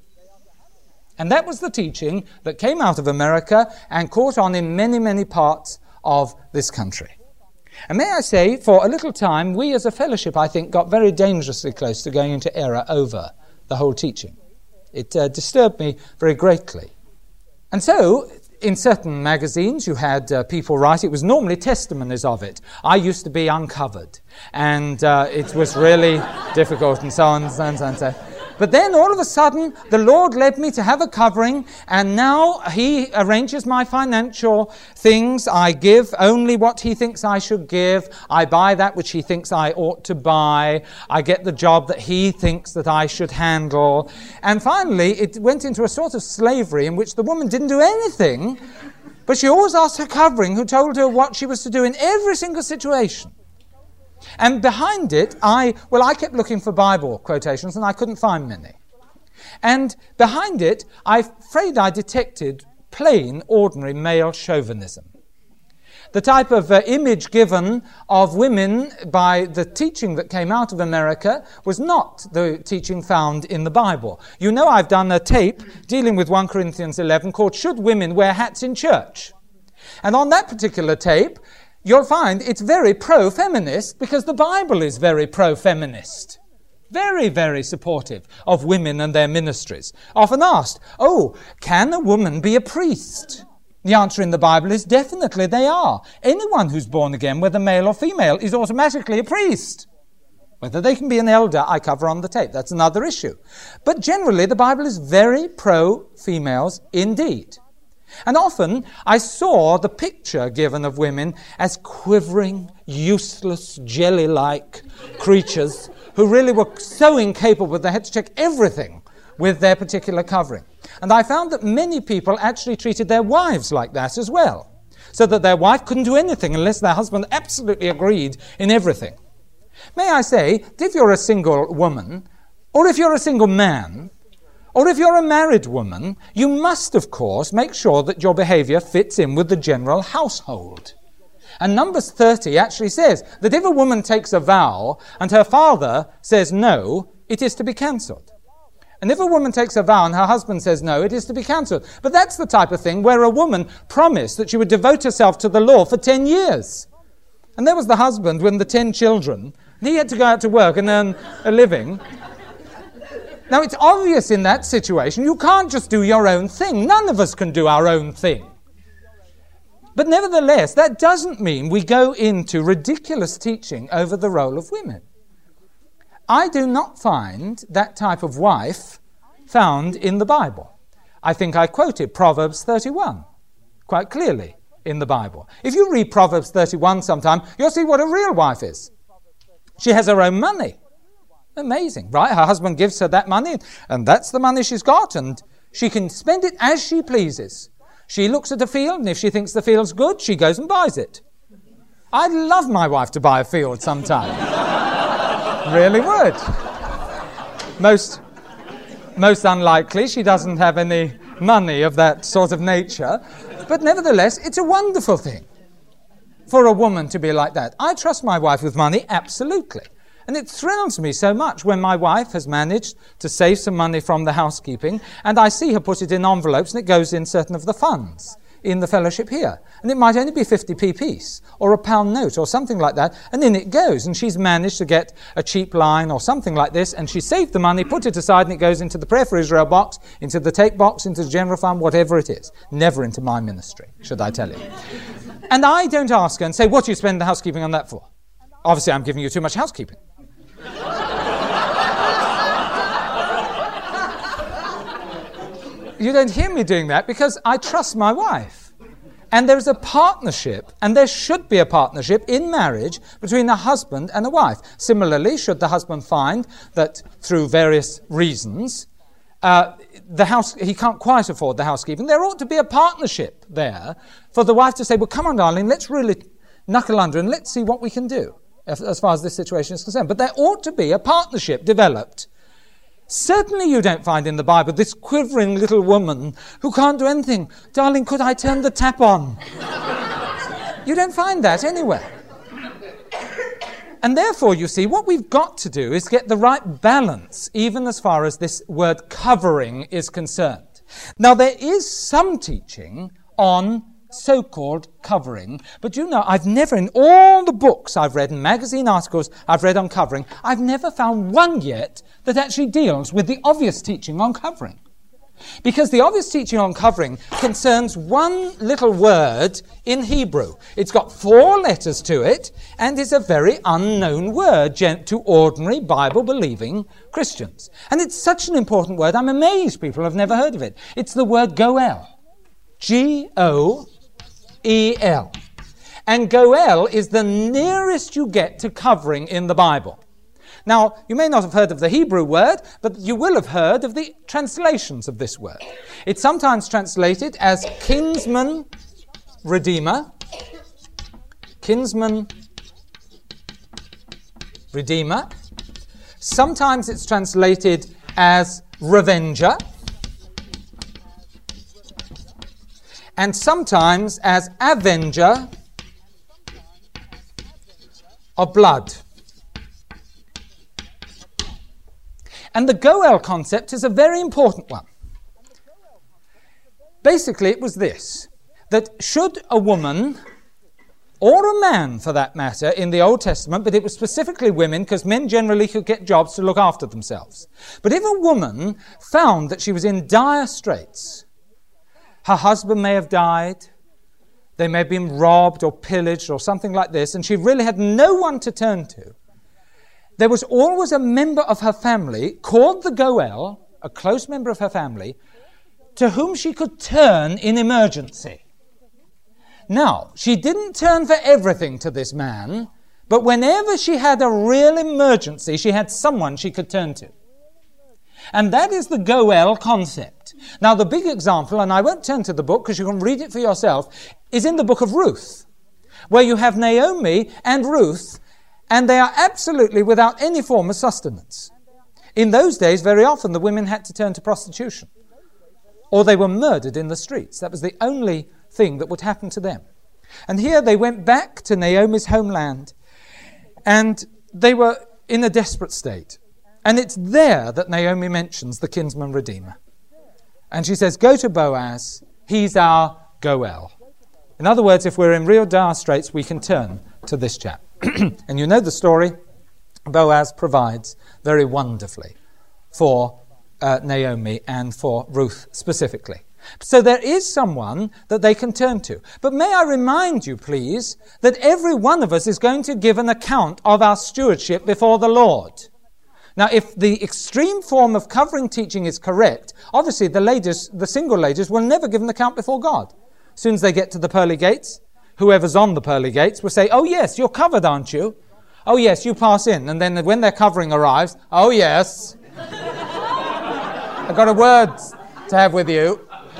And that was the teaching that came out of America and caught on in many, many parts of this country. And may I say, for a little time, we as a fellowship, I think, got very dangerously close to going into error over the whole teaching. It disturbed me very greatly. And so, in certain magazines, you had people write, it was normally testimonies of it. I used to be uncovered, and it was really difficult, and so on, and so on, and so on. But then, all of a sudden, the Lord led me to have a covering, and now He arranges my financial things. I give only what He thinks I should give. I buy that which He thinks I ought to buy. I get the job that He thinks that I should handle. And finally, it went into a sort of slavery in which the woman didn't do anything, but she always asked her covering, who told her what she was to do in every single situation. And behind it, I kept looking for Bible quotations and I couldn't find many. And behind it, I'm afraid I detected plain, ordinary male chauvinism. The type of image given of women by the teaching that came out of America was not the teaching found in the Bible. You know, I've done a tape dealing with 1 Corinthians 11 called Should Women Wear Hats in Church? And on that particular tape, you'll find it's very pro-feminist because the Bible is very pro-feminist. Very, very supportive of women and their ministries. Often asked, can a woman be a priest? The answer in the Bible is definitely they are. Anyone who's born again, whether male or female, is automatically a priest. Whether they can be an elder, I cover on the tape. That's another issue. But generally, the Bible is very pro-females indeed. And often I saw the picture given of women as quivering, useless, jelly-like creatures who really were so incapable they had to check everything with their particular covering. And I found that many people actually treated their wives like that as well, so that their wife couldn't do anything unless their husband absolutely agreed in everything. May I say, that if you're a single woman, or if you're a single man, or if you're a married woman, you must, of course, make sure that your behavior fits in with the general household. And Numbers 30 actually says that if a woman takes a vow and her father says no, it is to be cancelled. And if a woman takes a vow and her husband says no, it is to be cancelled. But that's the type of thing where a woman promised that she would devote herself to the law for 10 years. And there was the husband with the 10 children. And he had to go out to work and earn a living. Now, it's obvious in that situation, you can't just do your own thing. None of us can do our own thing. But nevertheless, that doesn't mean we go into ridiculous teaching over the role of women. I do not find that type of wife found in the Bible. I think I quoted Proverbs 31 quite clearly in the Bible. If you read Proverbs 31 sometime, you'll see what a real wife is. She has her own money. Amazing, right? Her husband gives her that money, and that's the money she's got, and she can spend it as she pleases. She looks at a field, and if she thinks the field's good, she goes and buys it. I'd love my wife to buy a field sometime. Really would. Most unlikely, she doesn't have any money of that sort of nature. But nevertheless, it's a wonderful thing for a woman to be like that. I trust my wife with money, absolutely. And it thrills me so much when my wife has managed to save some money from the housekeeping, and I see her put it in envelopes, and it goes in certain of the funds in the fellowship here. And it might only be 50p piece, or a £1 note, or something like that, and in it goes. And she's managed to get a cheap line, or something like this, and she saved the money, put it aside, and it goes into the Prayer for Israel box, into the take box, into the general fund, whatever it is. Never into my ministry, should I tell you. And I don't ask her and say, what do you spend the housekeeping on that for? Obviously, I'm giving you too much housekeeping. You don't hear me doing that because I trust my wife. And there's a partnership, and there should be a partnership in marriage between a husband and a wife. Similarly, should the husband find that through various reasons he can't quite afford the housekeeping, there ought to be a partnership there for the wife to say, well, come on, darling, let's really knuckle under and let's see what we can do as far as this situation is concerned. But there ought to be a partnership developed. Certainly you don't find in the Bible this quivering little woman who can't do anything. Darling, could I turn the tap on? You don't find that anywhere. And therefore, you see, what we've got to do is get the right balance, even as far as this word covering is concerned. Now, there is some teaching on so-called covering, but you know, I've never, in all the books I've read and magazine articles I've read on covering, I've never found one yet that actually deals with the obvious teaching on covering. Because the obvious teaching on covering concerns one little word in Hebrew. It's got 4 letters to it, and is a very unknown word to ordinary Bible-believing Christians. And it's such an important word, I'm amazed people have never heard of it. It's the word goel. G-O-E-L. And goel is the nearest you get to covering in the Bible. Now, you may not have heard of the Hebrew word, but you will have heard of the translations of this word. It's sometimes translated as kinsman redeemer. Kinsman redeemer. Sometimes it's translated as revenger. And sometimes as avenger of blood. And the goel concept is a very important one. Basically, it was this, that should a woman, or a man for that matter, in the Old Testament, but it was specifically women, because men generally could get jobs to look after themselves. But if a woman found that she was in dire straits, her husband may have died, they may have been robbed or pillaged or something like this, and she really had no one to turn to, there was always a member of her family called the goel, a close member of her family, to whom she could turn in emergency. Now, she didn't turn for everything to this man, but whenever she had a real emergency, she had someone she could turn to. And that is the goel concept. Now, the big example, and I won't turn to the book because you can read it for yourself, is in the book of Ruth, where you have Naomi and Ruth, and they are absolutely without any form of sustenance. In those days, very often the women had to turn to prostitution, or they were murdered in the streets. That was the only thing that would happen to them. And here they went back to Naomi's homeland, and they were in a desperate state. And it's there that Naomi mentions the kinsman redeemer. And she says, go to Boaz, he's our goel. In other words, if we're in real dire straits, we can turn to this chap. And you know the story. Boaz provides very wonderfully for Naomi and for Ruth specifically. So there is someone that they can turn to. But may I remind you, please, that every one of us is going to give an account of our stewardship before the Lord. Now, if the extreme form of covering teaching is correct, obviously the single ladies will never give an account before God. As soon as they get to the pearly gates, whoever's on the pearly gates will say, oh yes, you're covered, aren't you? Oh yes, you pass in. And then when their covering arrives, oh yes, I've got a word to have with you.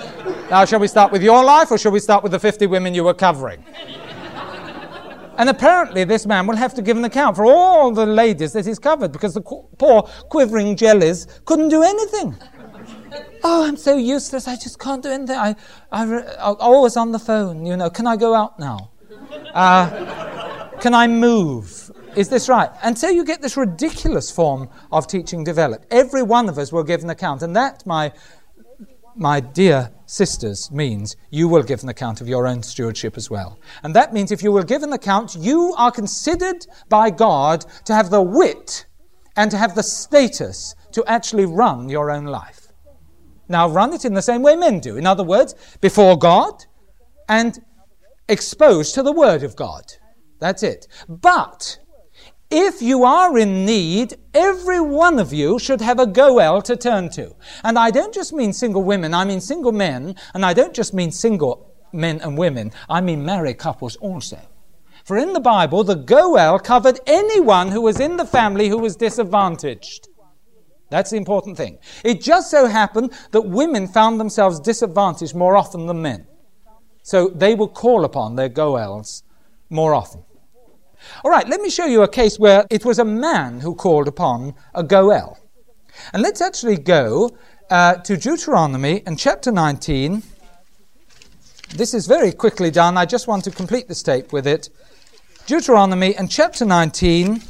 Now, shall we start with your life or shall we start with the 50 women you were covering? And apparently this man will have to give an account for all the ladies that he's covered because the poor quivering jellies couldn't do anything. Oh, I'm so useless, I just can't do anything. I'm always on the phone, Can I go out now? Can I move? Is this right? And so you get this ridiculous form of teaching developed. Every one of us will give an account. And that, my dear sisters, means you will give an account of your own stewardship as well. And that means if you will give an account, you are considered by God to have the wit and to have the status to actually run your own life. Now, run it in the same way men do. In other words, before God and exposed to the Word of God. That's it. But if you are in need, every one of you should have a goel to turn to. And I don't just mean single women, I mean single men. And I don't just mean single men and women, I mean married couples also. For in the Bible, the goel covered anyone who was in the family who was disadvantaged. That's the important thing. It just so happened that women found themselves disadvantaged more often than men. So they would call upon their goels more often. All right, let me show you a case where it was a man who called upon a goel. And let's actually go to Deuteronomy in chapter 19. This is very quickly done. I just want to complete this tape with it. Deuteronomy in chapter 19.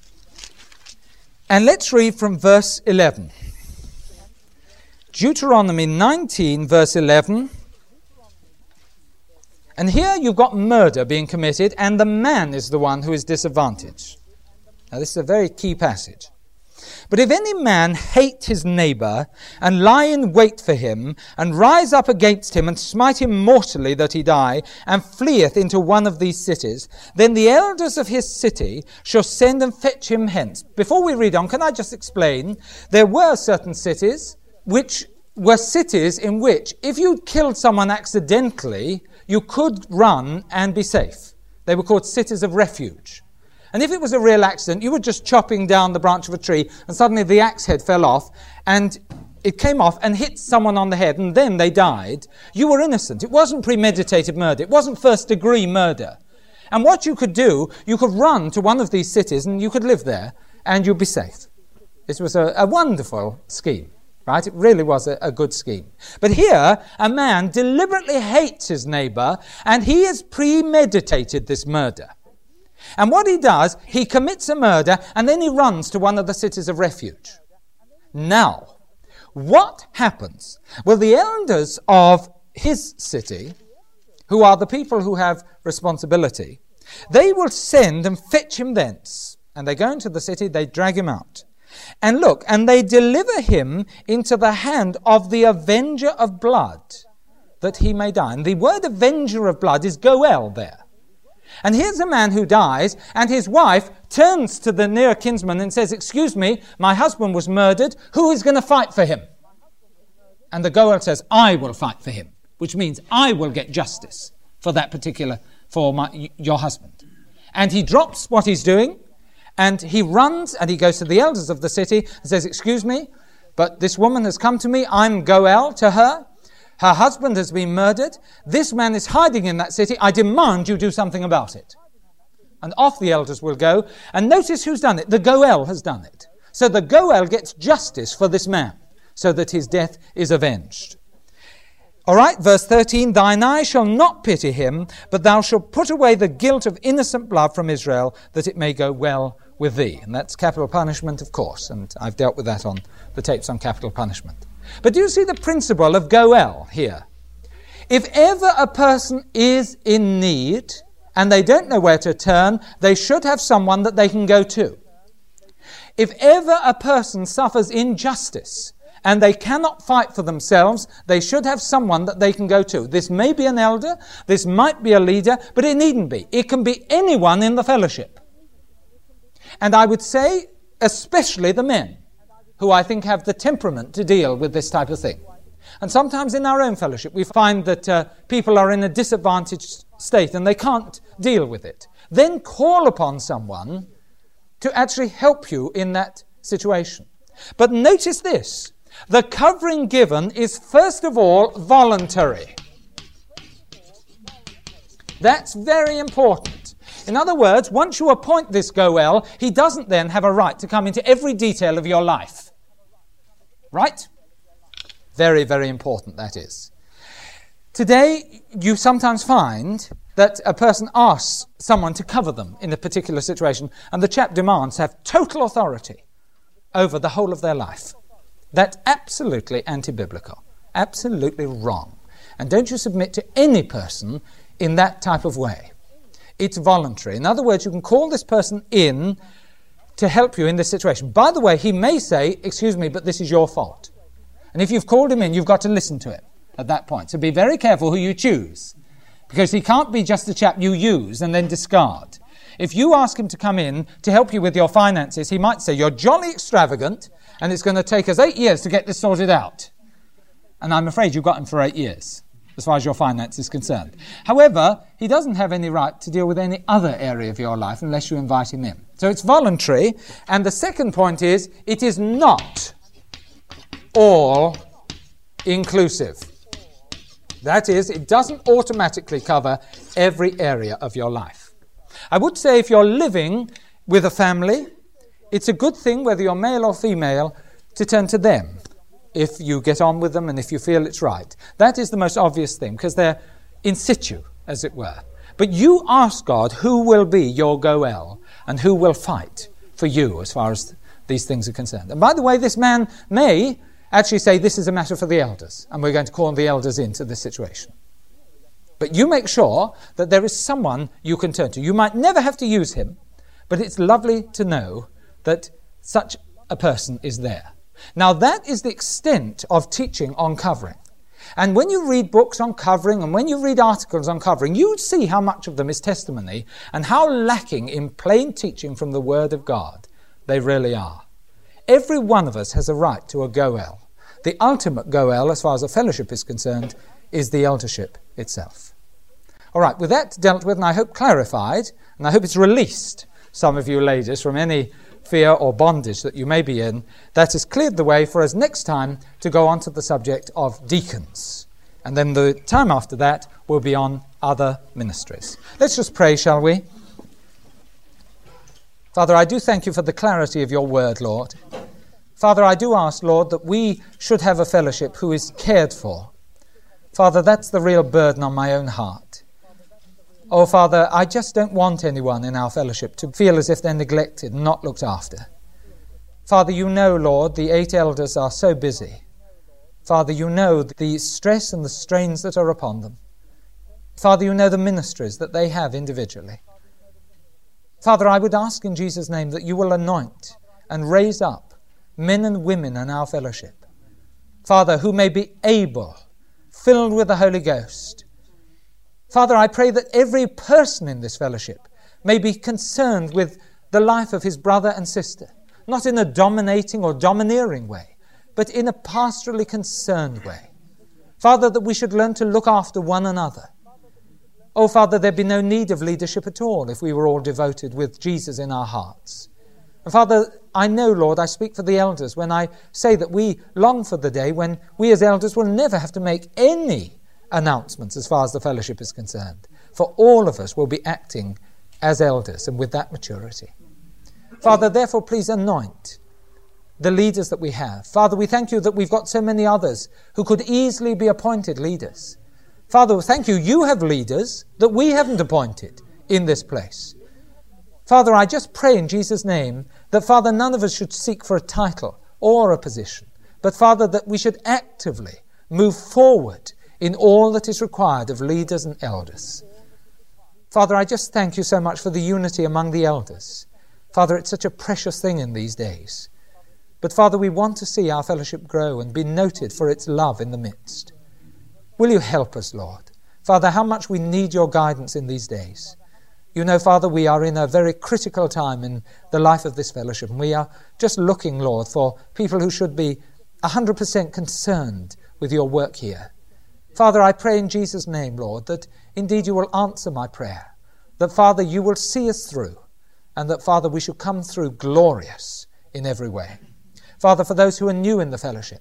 And let's read from verse 11. Deuteronomy 19, verse 11. And here you've got murder being committed, and the man is the one who is disadvantaged. Now this is a very key passage. But if any man hate his neighbour, and lie in wait for him, and rise up against him, and smite him mortally that he die, and fleeth into one of these cities, then the elders of his city shall send and fetch him hence. Before we read on, can I just explain? There were certain cities which were cities in which, if you killed someone accidentally, you could run and be safe. They were called cities of refuge. And if it was a real accident, you were just chopping down the branch of a tree and suddenly the axe head fell off and it came off and hit someone on the head and then they died. You were innocent. It wasn't premeditated murder. It wasn't first-degree murder. And what you could do, you could run to one of these cities and you could live there and you'd be safe. This was a wonderful scheme, right? It really was a good scheme. But here, a man deliberately hates his neighbour and he has premeditated this murder. And what he does, he commits a murder and then he runs to one of the cities of refuge. Now, what happens? Well, the elders of his city, who are the people who have responsibility, they will send and fetch him thence. And they go into the city, they drag him out. And look, and they deliver him into the hand of the avenger of blood, that he may die. And the word avenger of blood is goel there. And here's a man who dies, and his wife turns to the near kinsman and says, "Excuse me, my husband was murdered. Who is going to fight for him?" And the goel says, "I will fight for him," which means I will get justice for that particular, your husband. And he drops what he's doing, and he runs, and he goes to the elders of the city and says, "Excuse me, but this woman has come to me. I'm goel to her. Her husband has been murdered. This man is hiding in that city. I demand you do something about it." And off the elders will go. And notice who's done it. The goel has done it. So the goel gets justice for this man, so that his death is avenged. All right, verse 13, "Thine eye shall not pity him, but thou shalt put away the guilt of innocent blood from Israel, that it may go well with thee." And that's capital punishment, of course. And I've dealt with that on the tapes on capital punishment. But do you see the principle of goel here? If ever a person is in need and they don't know where to turn, they should have someone that they can go to. If ever a person suffers injustice and they cannot fight for themselves, they should have someone that they can go to. This may be an elder, this might be a leader, but it needn't be. It can be anyone in the fellowship. And I would say, especially the men, who I think have the temperament to deal with this type of thing. And sometimes in our own fellowship we find that people are in a disadvantaged state and they can't deal with it. Then call upon someone to actually help you in that situation. But notice this, The covering given is first of all voluntary. That's very important. In other words, once you appoint this goel, he doesn't then have a right to come into every detail of your life. Right? Very, very important, that is. Today, you sometimes find that a person asks someone to cover them in a particular situation, and the chap demands to have total authority over the whole of their life. That's absolutely anti-biblical, absolutely wrong. And don't you submit to any person in that type of way. It's voluntary. In other words, you can call this person in to help you in this situation. By the way, he may say, excuse me, but this is your fault. And if you've called him in, you've got to listen to him at that point. So be very careful who you choose, because he can't be just the chap you use and then discard. If you ask him to come in to help you with your finances, he might say, you're jolly extravagant, and it's going to take us 8 years to get this sorted out. And I'm afraid you've got him for 8 years, as far as your finance is concerned. However, he doesn't have any right to deal with any other area of your life unless you invite him in. So it's voluntary. And the second point is, it is not all inclusive. That is, it doesn't automatically cover every area of your life. I would say if you're living with a family, it's a good thing, whether you're male or female, to turn to them if you get on with them and if you feel it's right. That is the most obvious thing, because they're in situ, as it were. But you ask God who will be your goel and who will fight for you as far as these things are concerned. And by the way, this man may actually say this is a matter for the elders, and we're going to call the elders into this situation. But you make sure that there is someone you can turn to. You might never have to use him, but it's lovely to know that such a person is there. Now that is the extent of teaching on covering. And when you read books on covering and when you read articles on covering, you see how much of them is testimony and how lacking in plain teaching from the Word of God they really are. Every one of us has a right to a goel. The ultimate goel, as far as a fellowship is concerned, is the eldership itself. All right, with that dealt with and I hope clarified, and I hope it's released some of you ladies from any fear or bondage that you may be in, that has cleared the way for us next time to go on to the subject of deacons. And then the time after that will be on other ministries. Let's just pray, shall we? Father, I do thank you for the clarity of your word, Lord. Father, I do ask, Lord, that we should have a fellowship who is cared for. Father, that's the real burden on my own heart. Oh, Father, I just don't want anyone in our fellowship to feel as if they're neglected and not looked after. Father, you know, Lord, the 8 elders are so busy. Father, you know the stress and the strains that are upon them. Father, you know the ministries that they have individually. Father, I would ask in Jesus' name that you will anoint and raise up men and women in our fellowship. Father, who may be able, filled with the Holy Ghost. Father, I pray that every person in this fellowship may be concerned with the life of his brother and sister, not in a dominating or domineering way, but in a pastorally concerned way. Father, that we should learn to look after one another. Oh, Father, there'd be no need of leadership at all if we were all devoted with Jesus in our hearts. And Father, I know, Lord, I speak for the elders when I say that we long for the day when we as elders will never have to make any announcements as far as the fellowship is concerned. For all of us will be acting as elders and with that maturity. Father, therefore, please anoint the leaders that we have. Father, we thank you that we've got so many others who could easily be appointed leaders. Father, thank you, you have leaders that we haven't appointed in this place. Father, I just pray in Jesus' name that, Father, none of us should seek for a title or a position, but, Father, that we should actively move forward in all that is required of leaders and elders. Father, I just thank you so much for the unity among the elders. Father, it's such a precious thing in these days. But, Father, we want to see our fellowship grow and be noted for its love in the midst. Will you help us, Lord? Father, how much we need your guidance in these days. You know, Father, we are in a very critical time in the life of this fellowship, and we are just looking, Lord, for people who should be 100% concerned with your work here. Father, I pray in Jesus' name, Lord, that indeed you will answer my prayer, that, Father, you will see us through, and that, Father, we should come through glorious in every way. Father, for those who are new in the fellowship,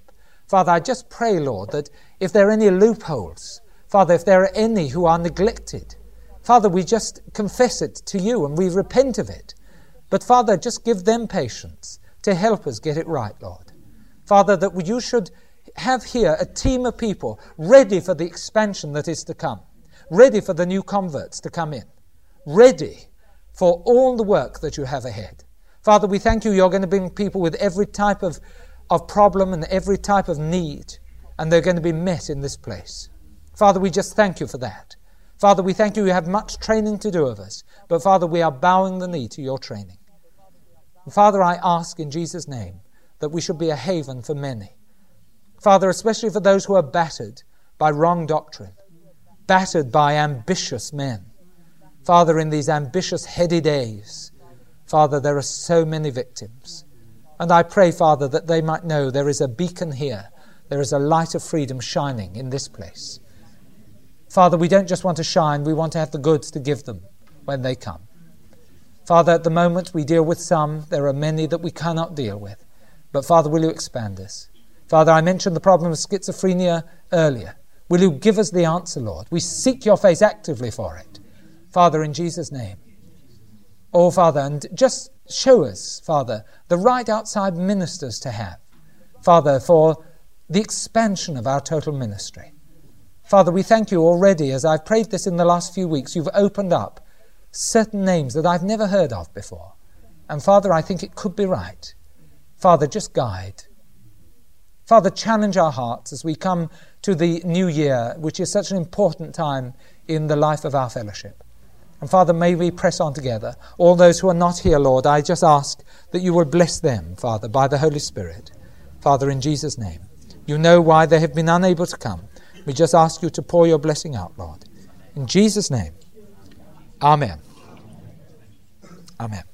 Father, I just pray, Lord, that if there are any loopholes, Father, if there are any who are neglected, Father, we just confess it to you and we repent of it. But Father, just give them patience to help us get it right, Lord. Father, that you should have here a team of people ready for the expansion that is to come, ready for the new converts to come in, ready for all the work that you have ahead. Father, we thank you, you're going to bring people with every type of problem and every type of need, and they're going to be met in this place. Father, we just thank you for that. Father, we thank you have much training to do of us, but Father, we are bowing the knee to your training. And Father, I ask in Jesus' name that we should be a haven for many. Father, especially for those who are battered by wrong doctrine, battered by ambitious men. Father, in these ambitious, heady days, Father, there are so many victims. And I pray, Father, that they might know there is a beacon here. There is a light of freedom shining in this place. Father, we don't just want to shine, we want to have the goods to give them when they come. Father, at the moment we deal with some, there are many that we cannot deal with. But Father, will you expand us? Father, I mentioned the problem of schizophrenia earlier. Will you give us the answer, Lord? We seek your face actively for it. Father, in Jesus' name. Oh, Father, and just show us, Father, the right outside ministers to have. Father, for the expansion of our total ministry. Father, we thank you already, as I've prayed this in the last few weeks, you've opened up certain names that I've never heard of before. And Father, I think it could be right. Father, just guide. Father, challenge our hearts as we come to the new year, which is such an important time in the life of our fellowship. And Father, may we press on together. All those who are not here, Lord, I just ask that you will bless them, Father, by the Holy Spirit. Father, in Jesus' name. You know why they have been unable to come. We just ask you to pour your blessing out, Lord. In Jesus' name. Amen. Amen.